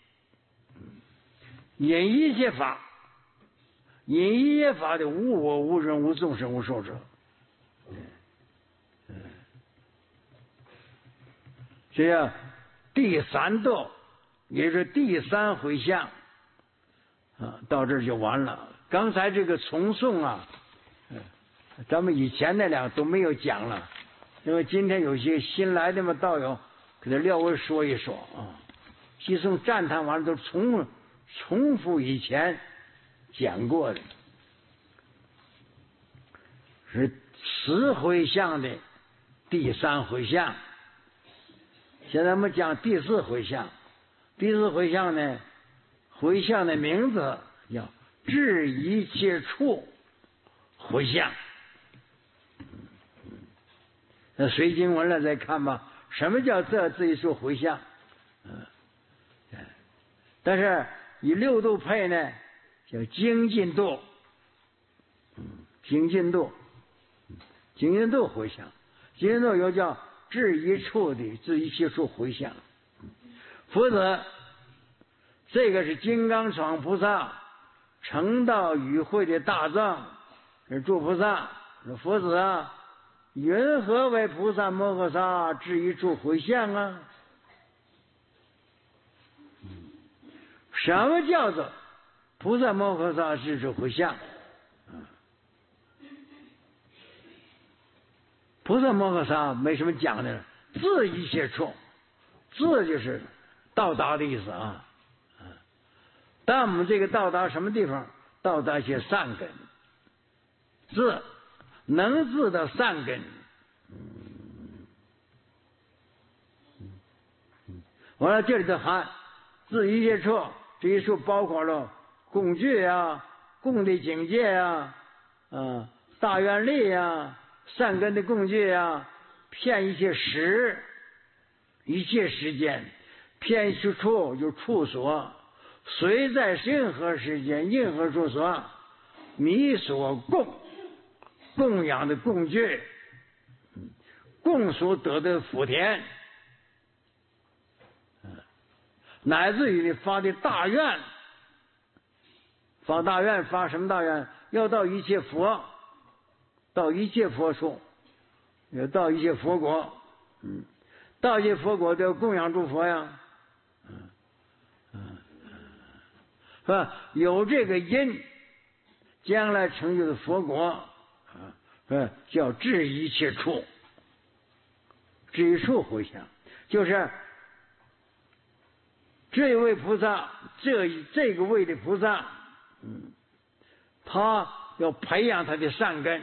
引一切法，引一切法的无我、无人、无众生、无寿者。这样第3度。也是第3回向啊，到这儿就完了。刚才这个重诵啊，咱们以前那俩都没有讲了，因为今天有些新来的嘛道友，给他略微说一说啊。寄送赞叹完了都重复以前讲过的，是10回向的第3回向。现在我们讲第4回向。第4回向呢，回向的名字叫至一切处回向。那随经文了再看吧，什么叫这一处回向？但是以6度配呢，叫精进度，精进度回向，精进度又叫至一处的至一切处回向。否则，这个是金刚闯菩萨成道与会的大藏，是诸菩萨。佛子啊，云何为菩萨摩诃萨至一处回向啊？什么叫做菩萨摩诃萨至一处回向？菩萨摩诃萨没什么讲的，至一切处，至就是到达的意思啊。但我们这个到达什么地方？到达一些善根，至能至的善根。完了，这里的含至一切处，这一处包括了共具啊、共的境界啊、大愿力啊、善根的共具啊，骗一切时、一切时间，骗一切处有处所。虽在任何时间、任何处所，你所供养的供具，供所得的福田，乃至于你发的大愿，发大愿，发什么大愿？要到一切佛，到一切佛处，要到一切佛国，到一切佛国都要供养诸佛呀。是吧？有这个因，将来成就的佛国，叫至一切处，至一处回向，就是这一位菩萨，这个位的菩萨，他要培养他的善根，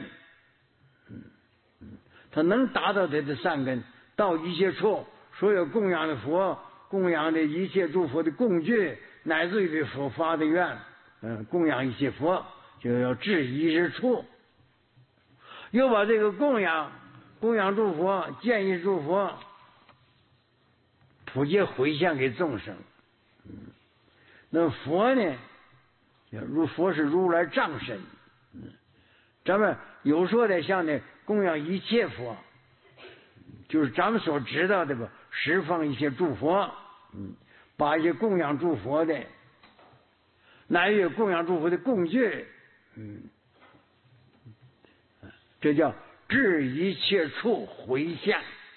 他能达到他的善根，到一切处，所有供养的佛，供养的一切诸佛的供具。乃至于佛发的愿，供养一切佛，就要至一切处。又把这个供养诸佛，建议诸佛，普皆回向给众生。那佛呢？佛是如来藏身。咱们有说的像呢，供养一切佛，就是咱们所知道的吧，十方一切诸佛。把一些供养诸佛的，乃至供养诸佛的供具，这叫至一切处回向。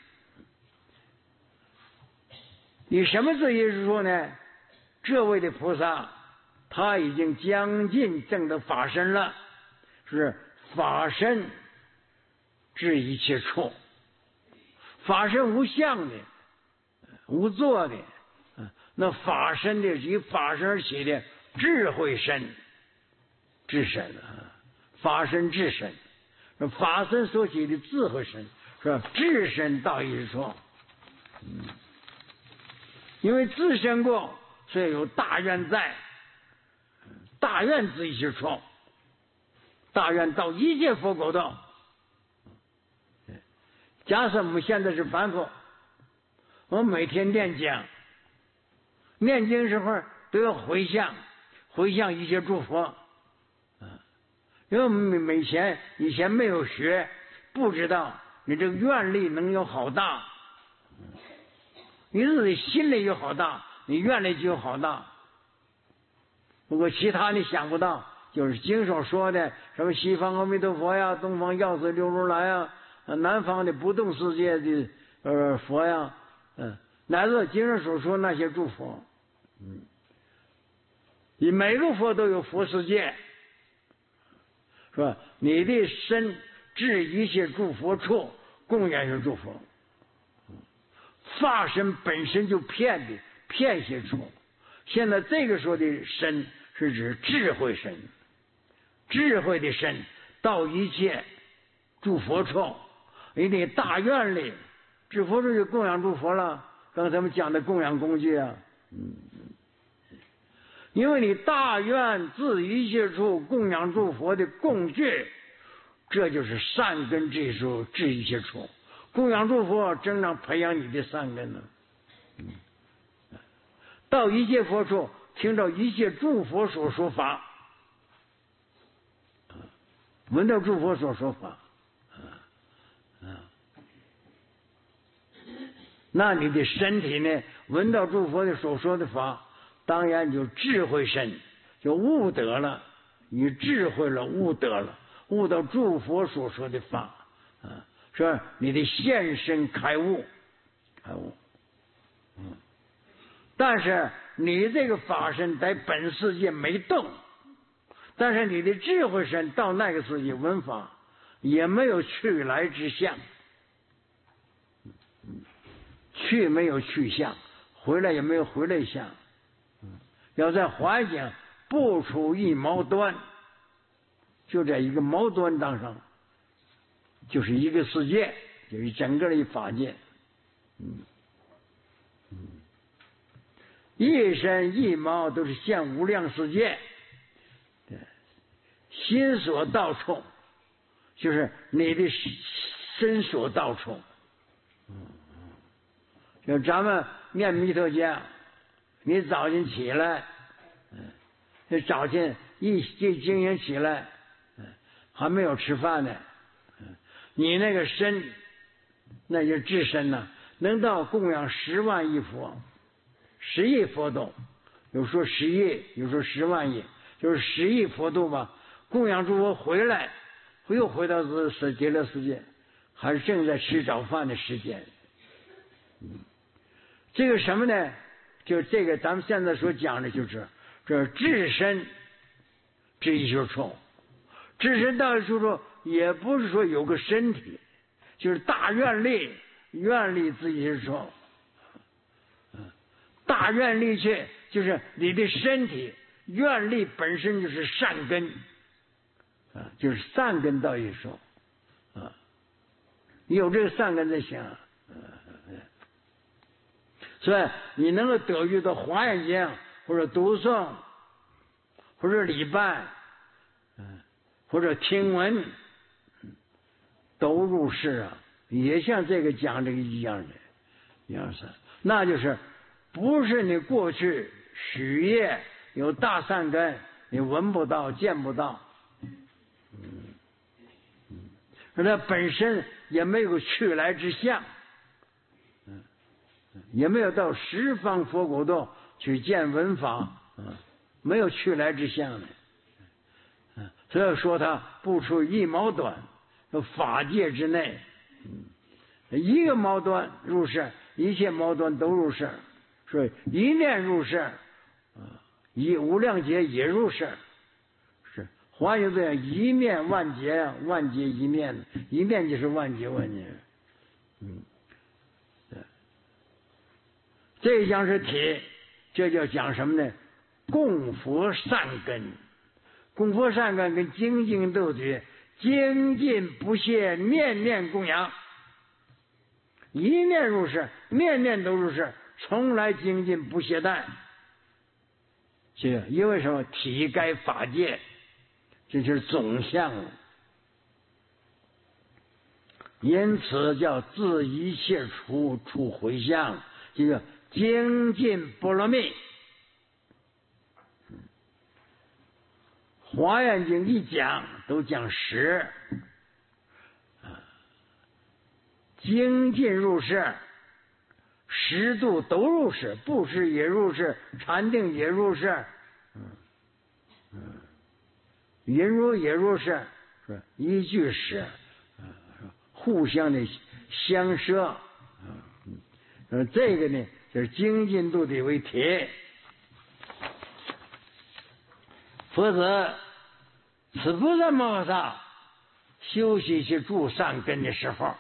以什么至一切处呢？这位的菩萨，他已经将近证得法身了，是法身至一切处，法身无相的，无作的。那法身的以法身而起的智慧身，智身啊，法身智身，法身所起的智慧身是吧？智身到一切处，因为自身过，所以有大愿在，大愿至一切处，大愿到一切佛国道。假设我们现在是凡夫，我们每天念经。念经时候都要回向一切诸佛，因为我们以前没有学，不知道你这个愿力能有好大，你自己心里有好大，你愿力就有好大。不过其他你想不到，就是经上说的什么西方阿弥陀佛呀，东方药师六如来呀，南方的不动世界的佛呀，乃至经上所说那些诸佛。你每个佛都有佛世界，是吧？你的身至一切诸佛处，供养有诸佛。法身本身就骗些处，现在这个说的身是指智慧身，智慧的身到一切诸佛处，你得大愿力，诸佛处就供养诸佛了。刚才我们讲的供养工具啊，因为你大愿至一切处供养诸佛的供具，这就是善根这一处至一切处，供养诸佛，增长培养你的善根呢。到一切佛处，听到一切诸佛所说法，闻到诸佛所说法， 那你的身体呢，闻到诸佛的所说的法，当然就智慧身，就悟得了，你智慧了，悟得了，悟到诸佛所说的法啊，是你的现身开悟，但是你这个法身在本世界没动，但是你的智慧身到那个世界闻法，也没有去来之相，去没有去相，回来也没有回来相，要在环境不出一毛端，就在一个毛端当上，就是一个世界，就是整个的一法界。一身一毛都是现无量世界，心所到处，就是你的身所到处。就咱们念弥陀经，你早晨起来，这早晨一精神起来，还没有吃饭呢，你那个身，那就智身呢，能到供养10万亿佛，10亿佛度，有说10亿，有说10万亿，就是10亿佛度吧。供养诸佛回来，又回到极乐世界，还是正在吃早饭的时间。这个什么呢？就这个咱们现在所讲的就是这智身至一修处，智身到一修处，也不是说有个身体，就是大愿力，愿力自一修处。大愿力去，就是你的身体愿力本身就是善根啊，就是善根到一手啊，你有这个善根在行，所以你能够得遇到华严经或者读诵或者礼拜，或者听闻，都入世啊，也像这个讲这个一样是，那就是不是你过去许业有大善根，你闻不到见不到，而它本身也没有去来之相，也没有到十方佛国度去见闻法，没有去来之相的，所以说它不出一毛端，法界之内，一个毛端入世，一切毛端都入世，所以一念入世，一无量劫也入世，是华严这样一念万劫啊，万劫一念，一念就是万劫万劫，这一讲是体，这叫讲什么呢？供佛善根，供佛善根跟精进斗觉，精进不懈，念念供养，一念入世，念念都入世，从来精进不懈怠。这因为什么？体该法界，这就是总相，因此叫自一切处回向，这个精进波罗蜜。华严经一讲都讲10，精进入世，10度都入世，布施也入世，禅定也入世，淫辱也入世，是一句10，互相的相摄，这个呢就是精进度的为铁，否则此不在摩萨修习去助善根的时候，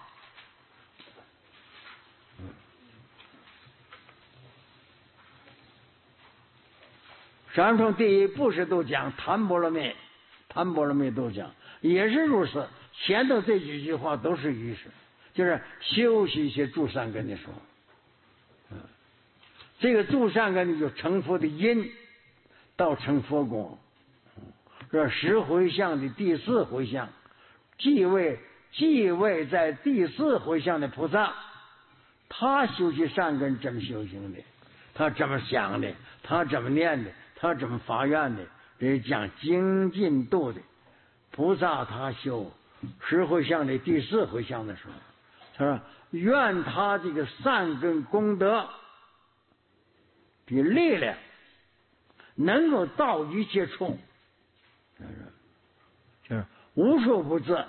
三重第一布施都讲，檀波罗蜜，檀波罗蜜都讲，也是如此。前头这几句话都是于是，就是修习一些助善根的时候，这个助善根就成佛的因，到成佛果。这10回向的第4回向，即位在第4回向的菩萨，他修习善根怎么修行的？他怎么想的？他怎么念的？他怎么发愿的？这讲精进度的菩萨，他修10回向的第4回向的时候，他说愿他这个善根功德的力量能够到一切处，就是无处不在。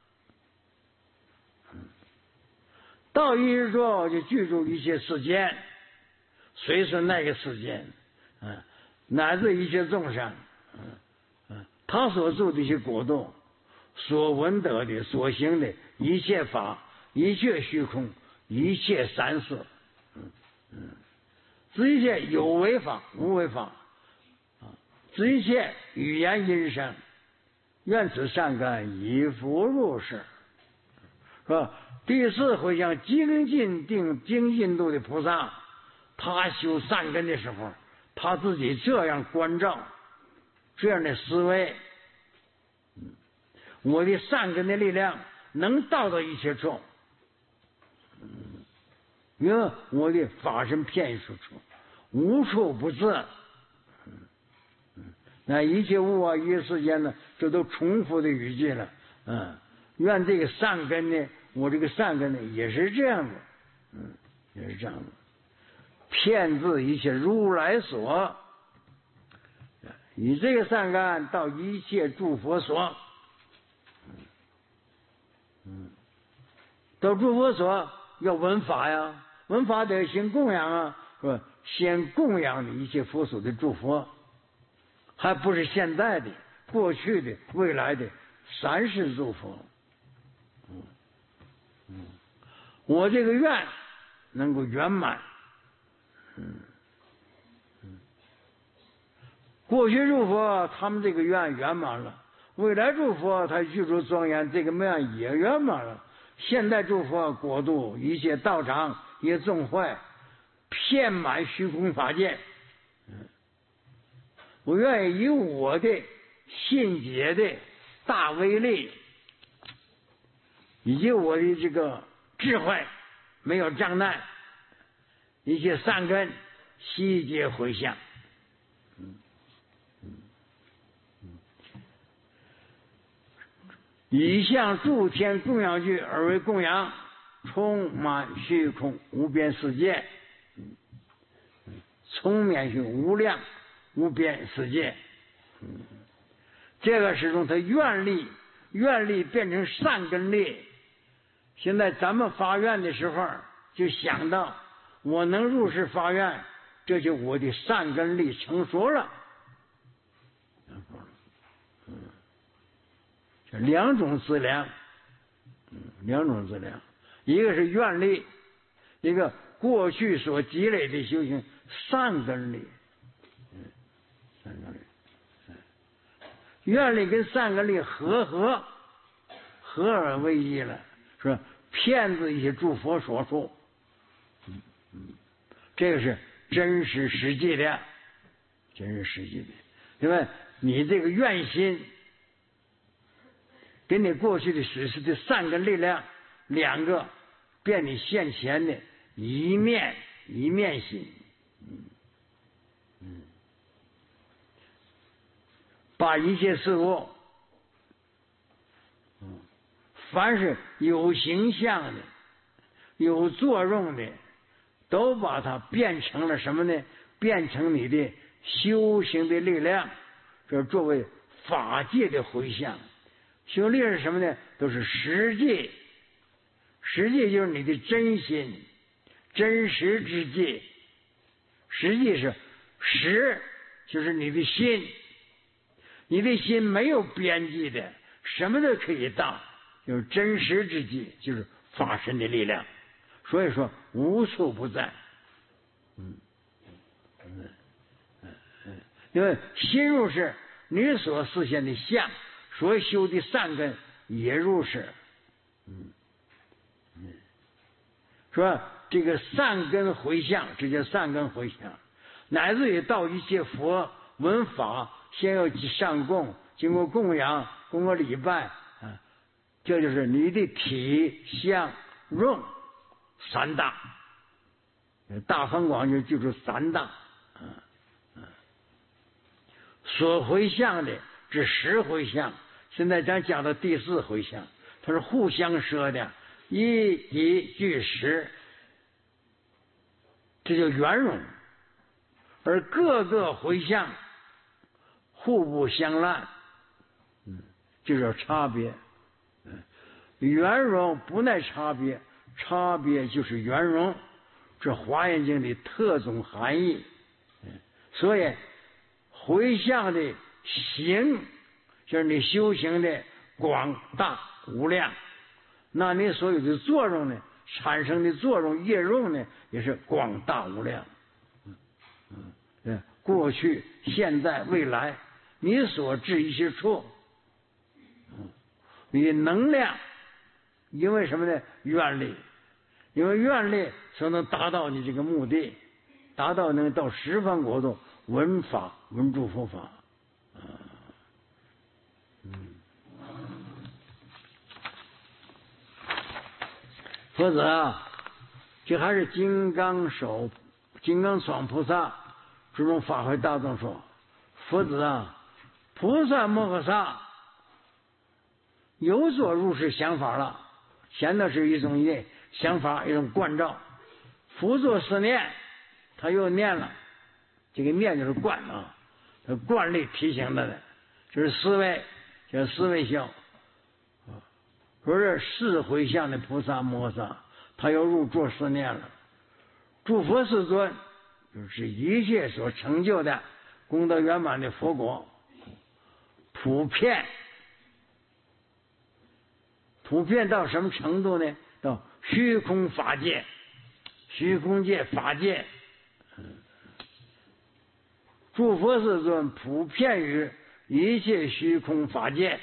到一切处就居住一切世间，随顺那个世间，乃至一切众生，他所住的一些国度，所闻得的、所行的一切法、一切虚空、一切三世，这一切有为法、无为法，这一切语言音声，愿此善根以福入世，是吧？第四回向精进度的菩萨，他修善根的时候，他自己这样关照，这样的思维，我的善根的力量能到一切处，因为我的法身遍处处，无处不在。那一切物啊，一切世间呢，这都重复的语句了。愿这个善根呢，我这个善根呢，也是这样的，也是这样的。遍自一切如来所，以这个善根到一切诸佛所，到诸佛所要闻法呀，闻法得先供养啊，是吧？先供养的一切佛所的诸佛，还不是现在的、过去的、未来的三世诸佛。我这个愿能够圆满。过去诸佛他们这个愿圆满了，未来诸佛他具足庄严，这个愿也圆满了。现代诸佛国度一切道场也众会遍满虚空法界。我愿意以我的信解的大威力，以及我的这个智慧，没有障碍，一切善根悉皆回向。以向诸天供养具而为供养，充满虚空无边世界，充满虚无量无边世界。这个时钟它愿力变成善根力。现在咱们发愿的时候，就想到我能入世发愿，这就我的善根力成熟了。两种资粮，一个是愿力，一个过去所积累的修行善根力。愿力跟善根力合而为一了，是吧？骗子一些诸佛所说，这个是真实实际的，因为你这个愿心跟你过去的实施的善根力量两个变你现前的一面心，把一切事物，凡是有形象的、有作用的，都把它变成了什么呢？变成你的修行的力量，这作为法界的回向。修力是什么呢？都是实际就是你的真心、真实之际。实际是实，就是你的心，你的心没有边际的，什么都可以当，就是真实之际，就是法身的力量。所以说无处不在。因为心入世，你所示现的相，所修的善根也入世。说这个善根回向，这叫善根回向，乃至于到一切佛闻法，先要上供，经过供养，经过礼拜啊，这就是你的体相用三大。大方广就记住三大。所回向的这十回向，现在咱讲的第四回向，它是互相说的， 一体俱实，这叫圆融。而各个回向互不相滥，这叫差别。圆融不耐差别，差别就是圆融，这华严经的特种含义。所以回向的行就是你修行的广大无量，那你所有的作用呢，产生的作用业用呢，也是广大无量。过去现在未来，你所至一切处，你能量，因为什么呢？愿力，因为愿力才能达到你这个目的，达到能到十方国度闻法闻诸佛法。否则啊，这还是金刚爽菩萨这种法会大众说，否则啊，菩萨摩诃萨有所入世想法了，现在是一种想法，一种观照，辅佐思念，他又念了，这个念就是观啊，观力提醒他的，就是思维，叫思维修。说是四回向的菩萨摩诃萨，他又入做思念了。诸佛世尊就是一切所成就的功德圆满的佛国，普遍到什么程度呢？到虚空法界，虚空界法界，诸佛世尊普遍于一切虚空法界，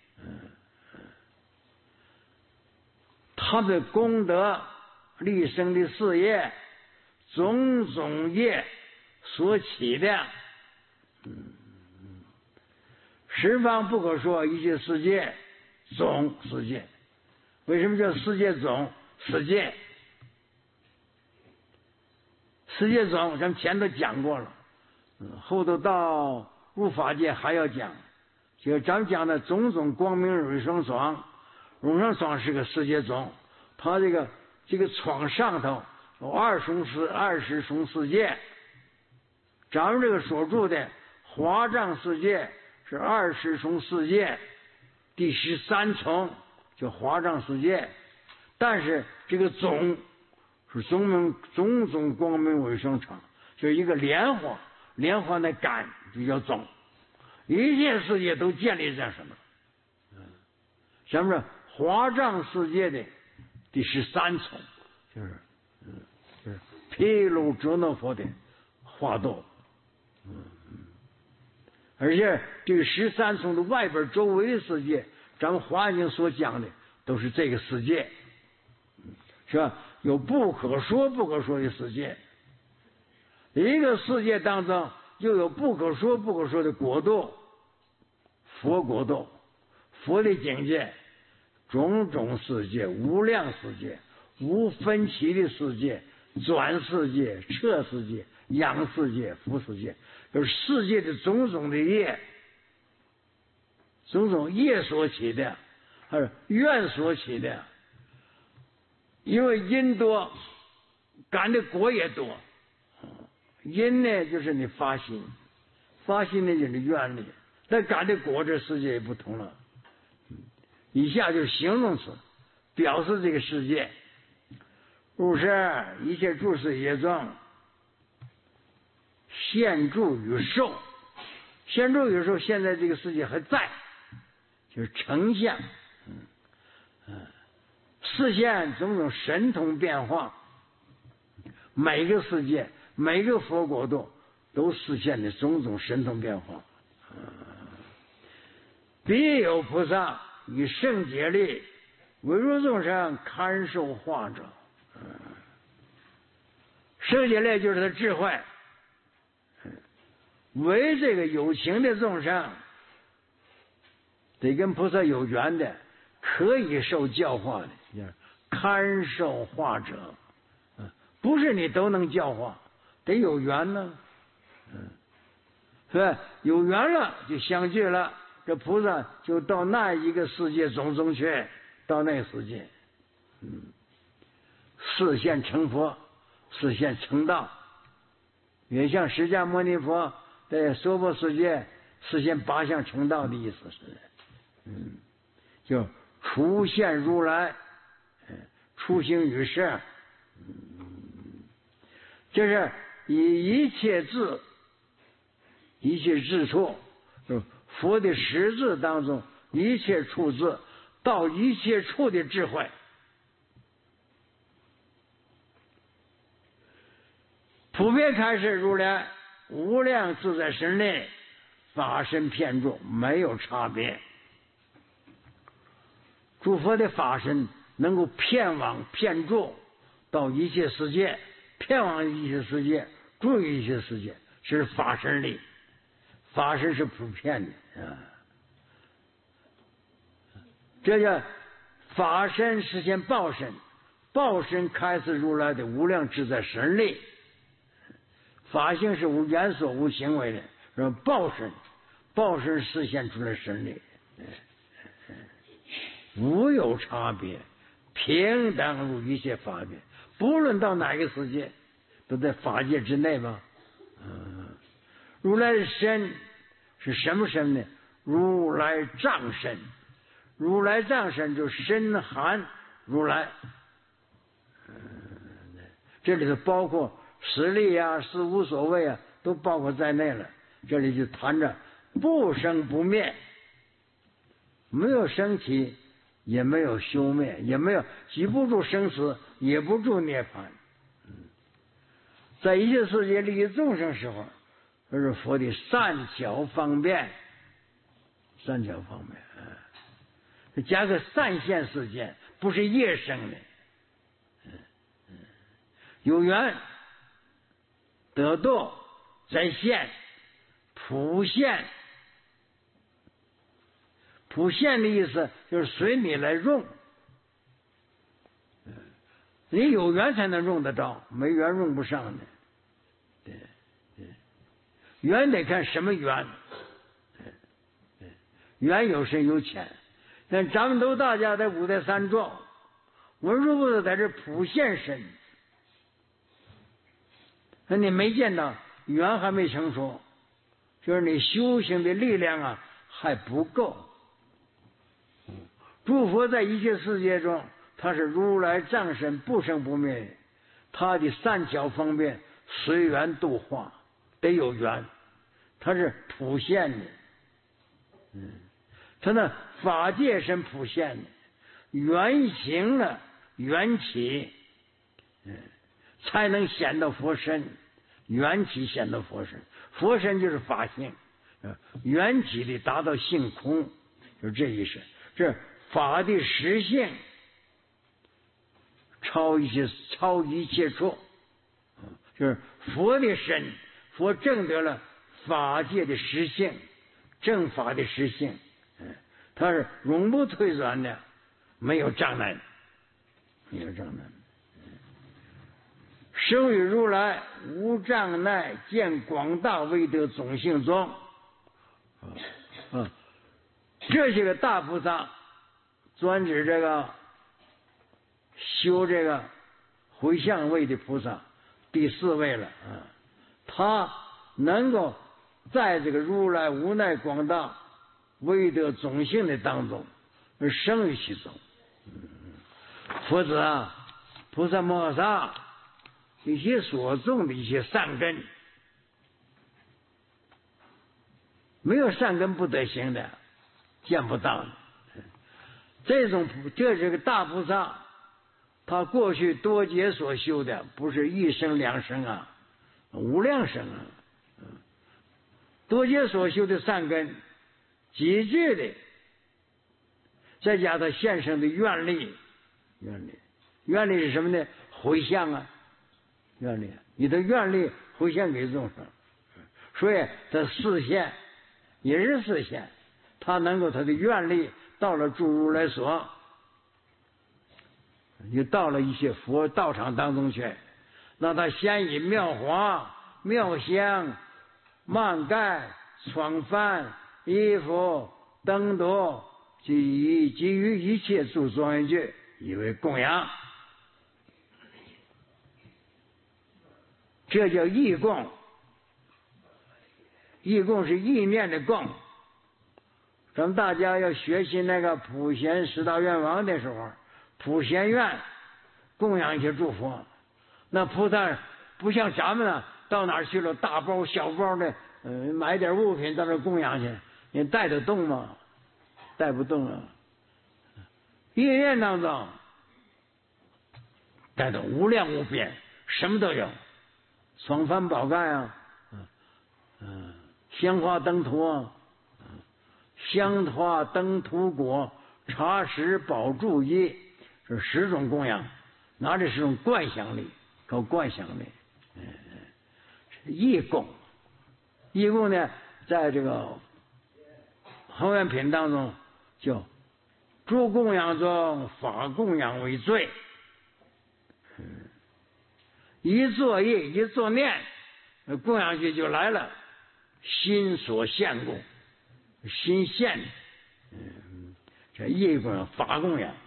他的功德立生的事业，种种业所起的，十方不可说一切世界总世界。为什么叫世界总世界？世界总咱们前头讲过了，后头到入法界还要讲，就咱们讲的种种光明蕊双爽，荣上爽是个世界总，它这个床上头有20重世界，咱们这个所住的华藏世界是20重世界，第13重叫华藏世界，但是这个总是种种光明蕊双爽，就是一个莲花的杆就叫总，一切世界都建立在什么？什么是华藏世界的第13重，就是毗卢遮那佛的化度，而且这个13重的外边周围的世界，咱们华严经所讲的都是这个世界，是吧？有不可说的世界，一个世界当中又有不可说的国度，佛国度，佛的境界，种种世界，无量世界，无分歧的世界，转世界，彻世界，阳世界，福世界，就是世界的种种的业，种种业所起的，还是愿所起的。因为因多，感的果也多。因呢，就是你发心，发心呢就是愿力，那感的果这世界也不同了。以下就是形容词，表示这个世界。入世一切诸事业中，现住与受，现住与受，现在这个世界还在，就是成像，视现种种神通变化，每个世界每个佛国度都实现的种种神通变化。彼有菩萨以圣解力为入众生堪受化者，圣解力就是他智慧，为这个有情的众生，得跟菩萨有缘的，可以受教化的，堪受化者，不是你都能教化，得有缘呢，是吧？有缘了就相聚了，这菩萨就到那一个世界种中去，到那个世界， 示现成佛，示现成道，也像释迦牟尼佛在娑婆世界实现8相成道的意思似的。就出现如来，出行于世，这是以一切智，一切智处，就佛的实质当中一切处智到一切处的智慧。普遍开示如来无量自在神力，法身遍诸，没有差别。诸佛的法身能够遍往遍诸到一切世界，遍往一切世界，住于一切世界，是法身力。法身是普遍的啊，这叫法身实现报身，报身开示如来的无量自在神力。法性是无言所无行为的，说报身，报身实现出来神力，无有差别，平等如一切法界，不论到哪个世界，都在法界之内吧。如来的身是什么身呢？如来藏身，如来藏身就深含如来。这里头包括实力啊，是无所谓啊，都包括在内了。这里就谈着不生不灭，没有升起，也没有休灭，也没有既不住生死，也不住涅槃。在一切世界利益众生时候，这是佛的善巧方便，善巧方便，加个善现世间，不是业生的。有缘得度再现普现，普现的意思就是随你来用，你有缘才能用得着，没缘用不上的。缘得看什么缘，缘有深有浅。像咱们都大家在五代三座，文殊菩萨在这普现身，那你没见到，缘还没成熟，就是你修行的力量啊还不够。诸佛在一切世界中，他是如来藏身，不生不灭，他的善巧方便随缘度化，得有缘，他是普现的。他那法界身普现的，缘行了，缘起，才能显到佛身，缘起显到佛身，佛身就是法性，缘起的达到性空，就这意思。这法的实性超一切处，就是佛的身，佛证得了法界的实性，正法的实性，它是永不退转的，没有障碍，没有障碍。生于如来无障碍，见广大威德总性中。这些个大菩萨专指这个修这个回向位的菩萨，第4位了啊。他能够在这个如来无奈广大威德总性的当中而生于其中。佛子啊，菩萨摩诃萨一些所种的一些善根，没有善根不得行的，见不到的。这是个大菩萨，他过去多劫所修的不是一生两生啊，无量生啊。多劫所修的善根积聚的，再加他现生的愿力，愿力是什么呢？回向啊，愿力，你的愿力回向给众生，所以他示现也是示现，他能够他的愿力到了诸如来所，就到了一些佛道场当中去，那他先以妙华、妙香、幔盖、床幡、衣服、灯铎，给予一切诸庄严具， 以为供养，这叫意供。意供是意念的供。咱们大家要学习那个普贤十大愿王的时候，普贤愿供养一些诸佛，那菩萨不像咱们呢，到哪儿去了大包小包的，买点物品到那供养去，你带得动吗？带不动啊。意念当中带的无量无边，什么都有，双幡宝盖啊，香花灯图啊，香花灯图果，茶食宝柱衣，这10种供养，拿这10种观想力，搞观想力，意供。意供呢，在这个恒愿品当中叫诸供养中法供养为最。一作意一作念，供养去就来了，心所现供，心现，这意供养法供养，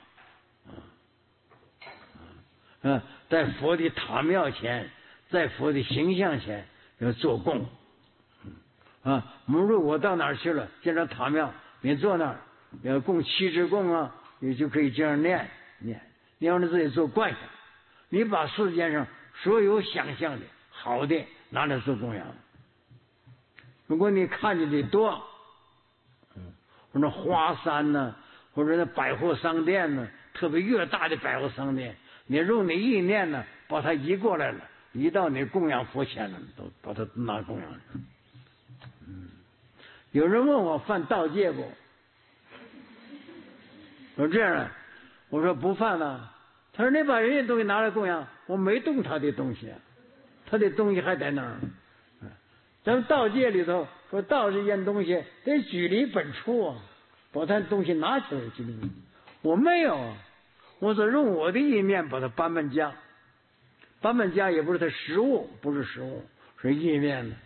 在佛的塔庙前，在佛的形象前要做供，我们如果到哪儿去了，见着塔庙，你坐那儿要供7支供啊，你就可以这样念，你让你自己做观想，你把世界上所有想象的好的拿来做供养。如果你看见的多，或者花山呢，或者那百货商店呢，特别越大的百货商店，你用你意念呢，把它移过来了，移到你供养佛前了，都把它拿供养去。有人问我犯盗戒不？我说这样啊，我说不犯了。他说你把人家东西拿来供养，我没动他的东西，他的东西还在那儿。咱们盗戒里头说盗这件东西得距离本处啊，把他东西拿起来距离。我没有啊，我说用我的意念把它搬搬家，搬搬家也不是他实物，不是实物，是意念的。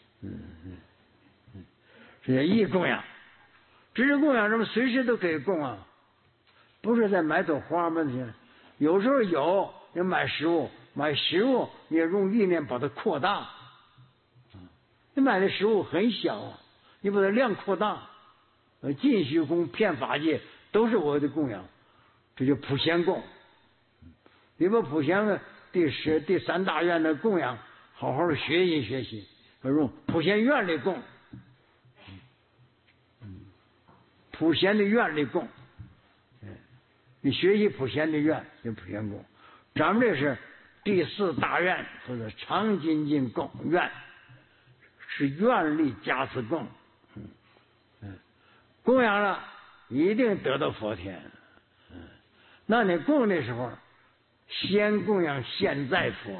这叫意供养。只是供养什么随时都可以供啊，不是在买朵花吗？有时候有你买食物，买食物你也用意念把它扩大。你买的食物很小啊，你把它量扩大，尽虚空遍法界都是我的供养，这就普贤供。你把普贤的第3大愿的供养好好的学习学习，用普贤愿力供，普贤的愿力供，你学习普贤的愿就普贤供。咱们这是第4大愿，或者常精进供愿，是愿力加持供。供养了一定得到佛天。那你供的时候，先供养现在佛。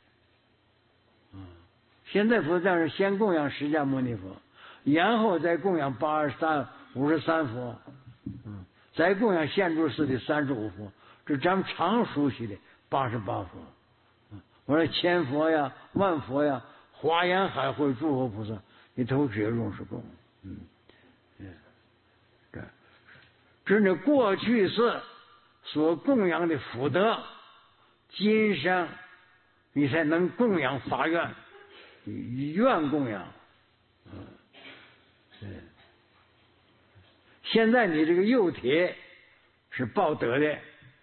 现在佛这样是先供养释迦牟尼佛，然后再供养53佛，再供养现住寺的35佛，这咱们常熟悉的88佛。我说千佛呀、万佛呀、华严海会诸佛菩萨，你都只有用是供。这是你过去世所供养的福德，今生你才能供养法愿，以愿供养。现在你这个幼体是报德的，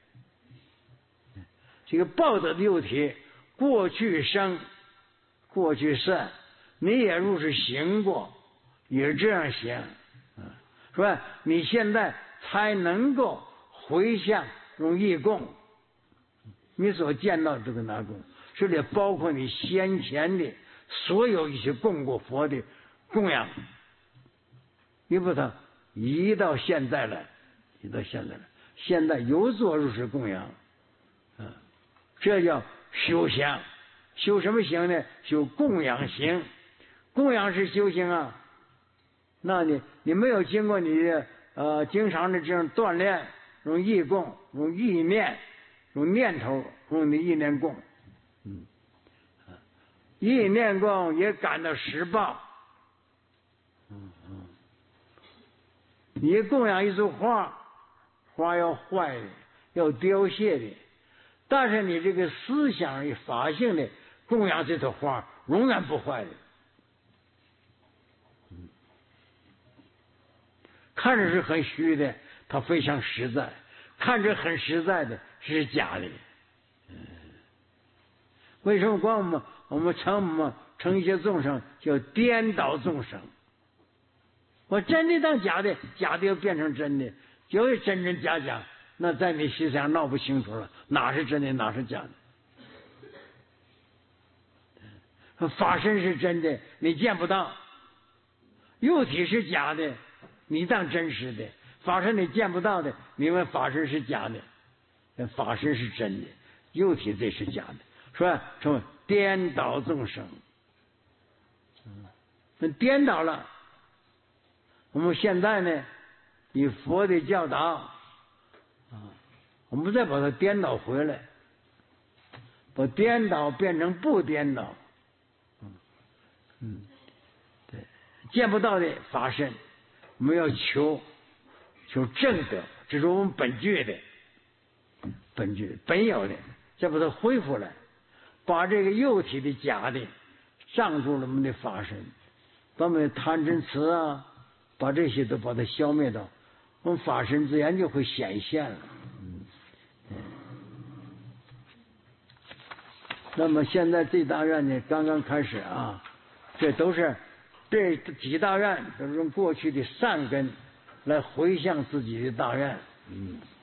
这个报德的幼体，过去生、过去世，你也如是行过，也这样行，是吧？你现在才能够回向用意供，你所见到这个拿供，这里包括你先前的所有一些供过佛的供养，你把它移到现在来，现在有做如是供养，这叫修行。修什么行呢？修供养行。供养是修行啊。那你没有经过你的经常的这样锻炼，用意供，用意念，用念头，用你意念供，意念供也感到实报。你供养一束花，花要坏的， 要凋谢的。但是你这个思想与法性的供养这朵花，永远不坏的。看着是很虚的，它非常实在；看着很实在的，是假的。为什么光我们称一些众生叫颠倒众生？我真的当假的，假的又变成真的，就是真真假假，那在你心上闹不清楚了，哪是真的，哪是假的？法身是真的，你见不到；肉体是假的，你当真实的。法身你见不到的，你问法身是假的，法身是真的，肉体这是假的，说成为颠倒众生。颠倒了。我们现在呢，以佛的教导我们再把它颠倒回来，把颠倒变成不颠倒。对，见不到的法身，我们要求正德，这是我们本具的、本有的，再把它恢复来，把这个肉体的假的障住了我们的法身，把我们的贪嗔痴把这些都把它消灭掉，我们法身自然就会显现了。那么现在这大愿呢，刚刚开始这都是这几大愿都是用过去的善根来回向自己的大愿。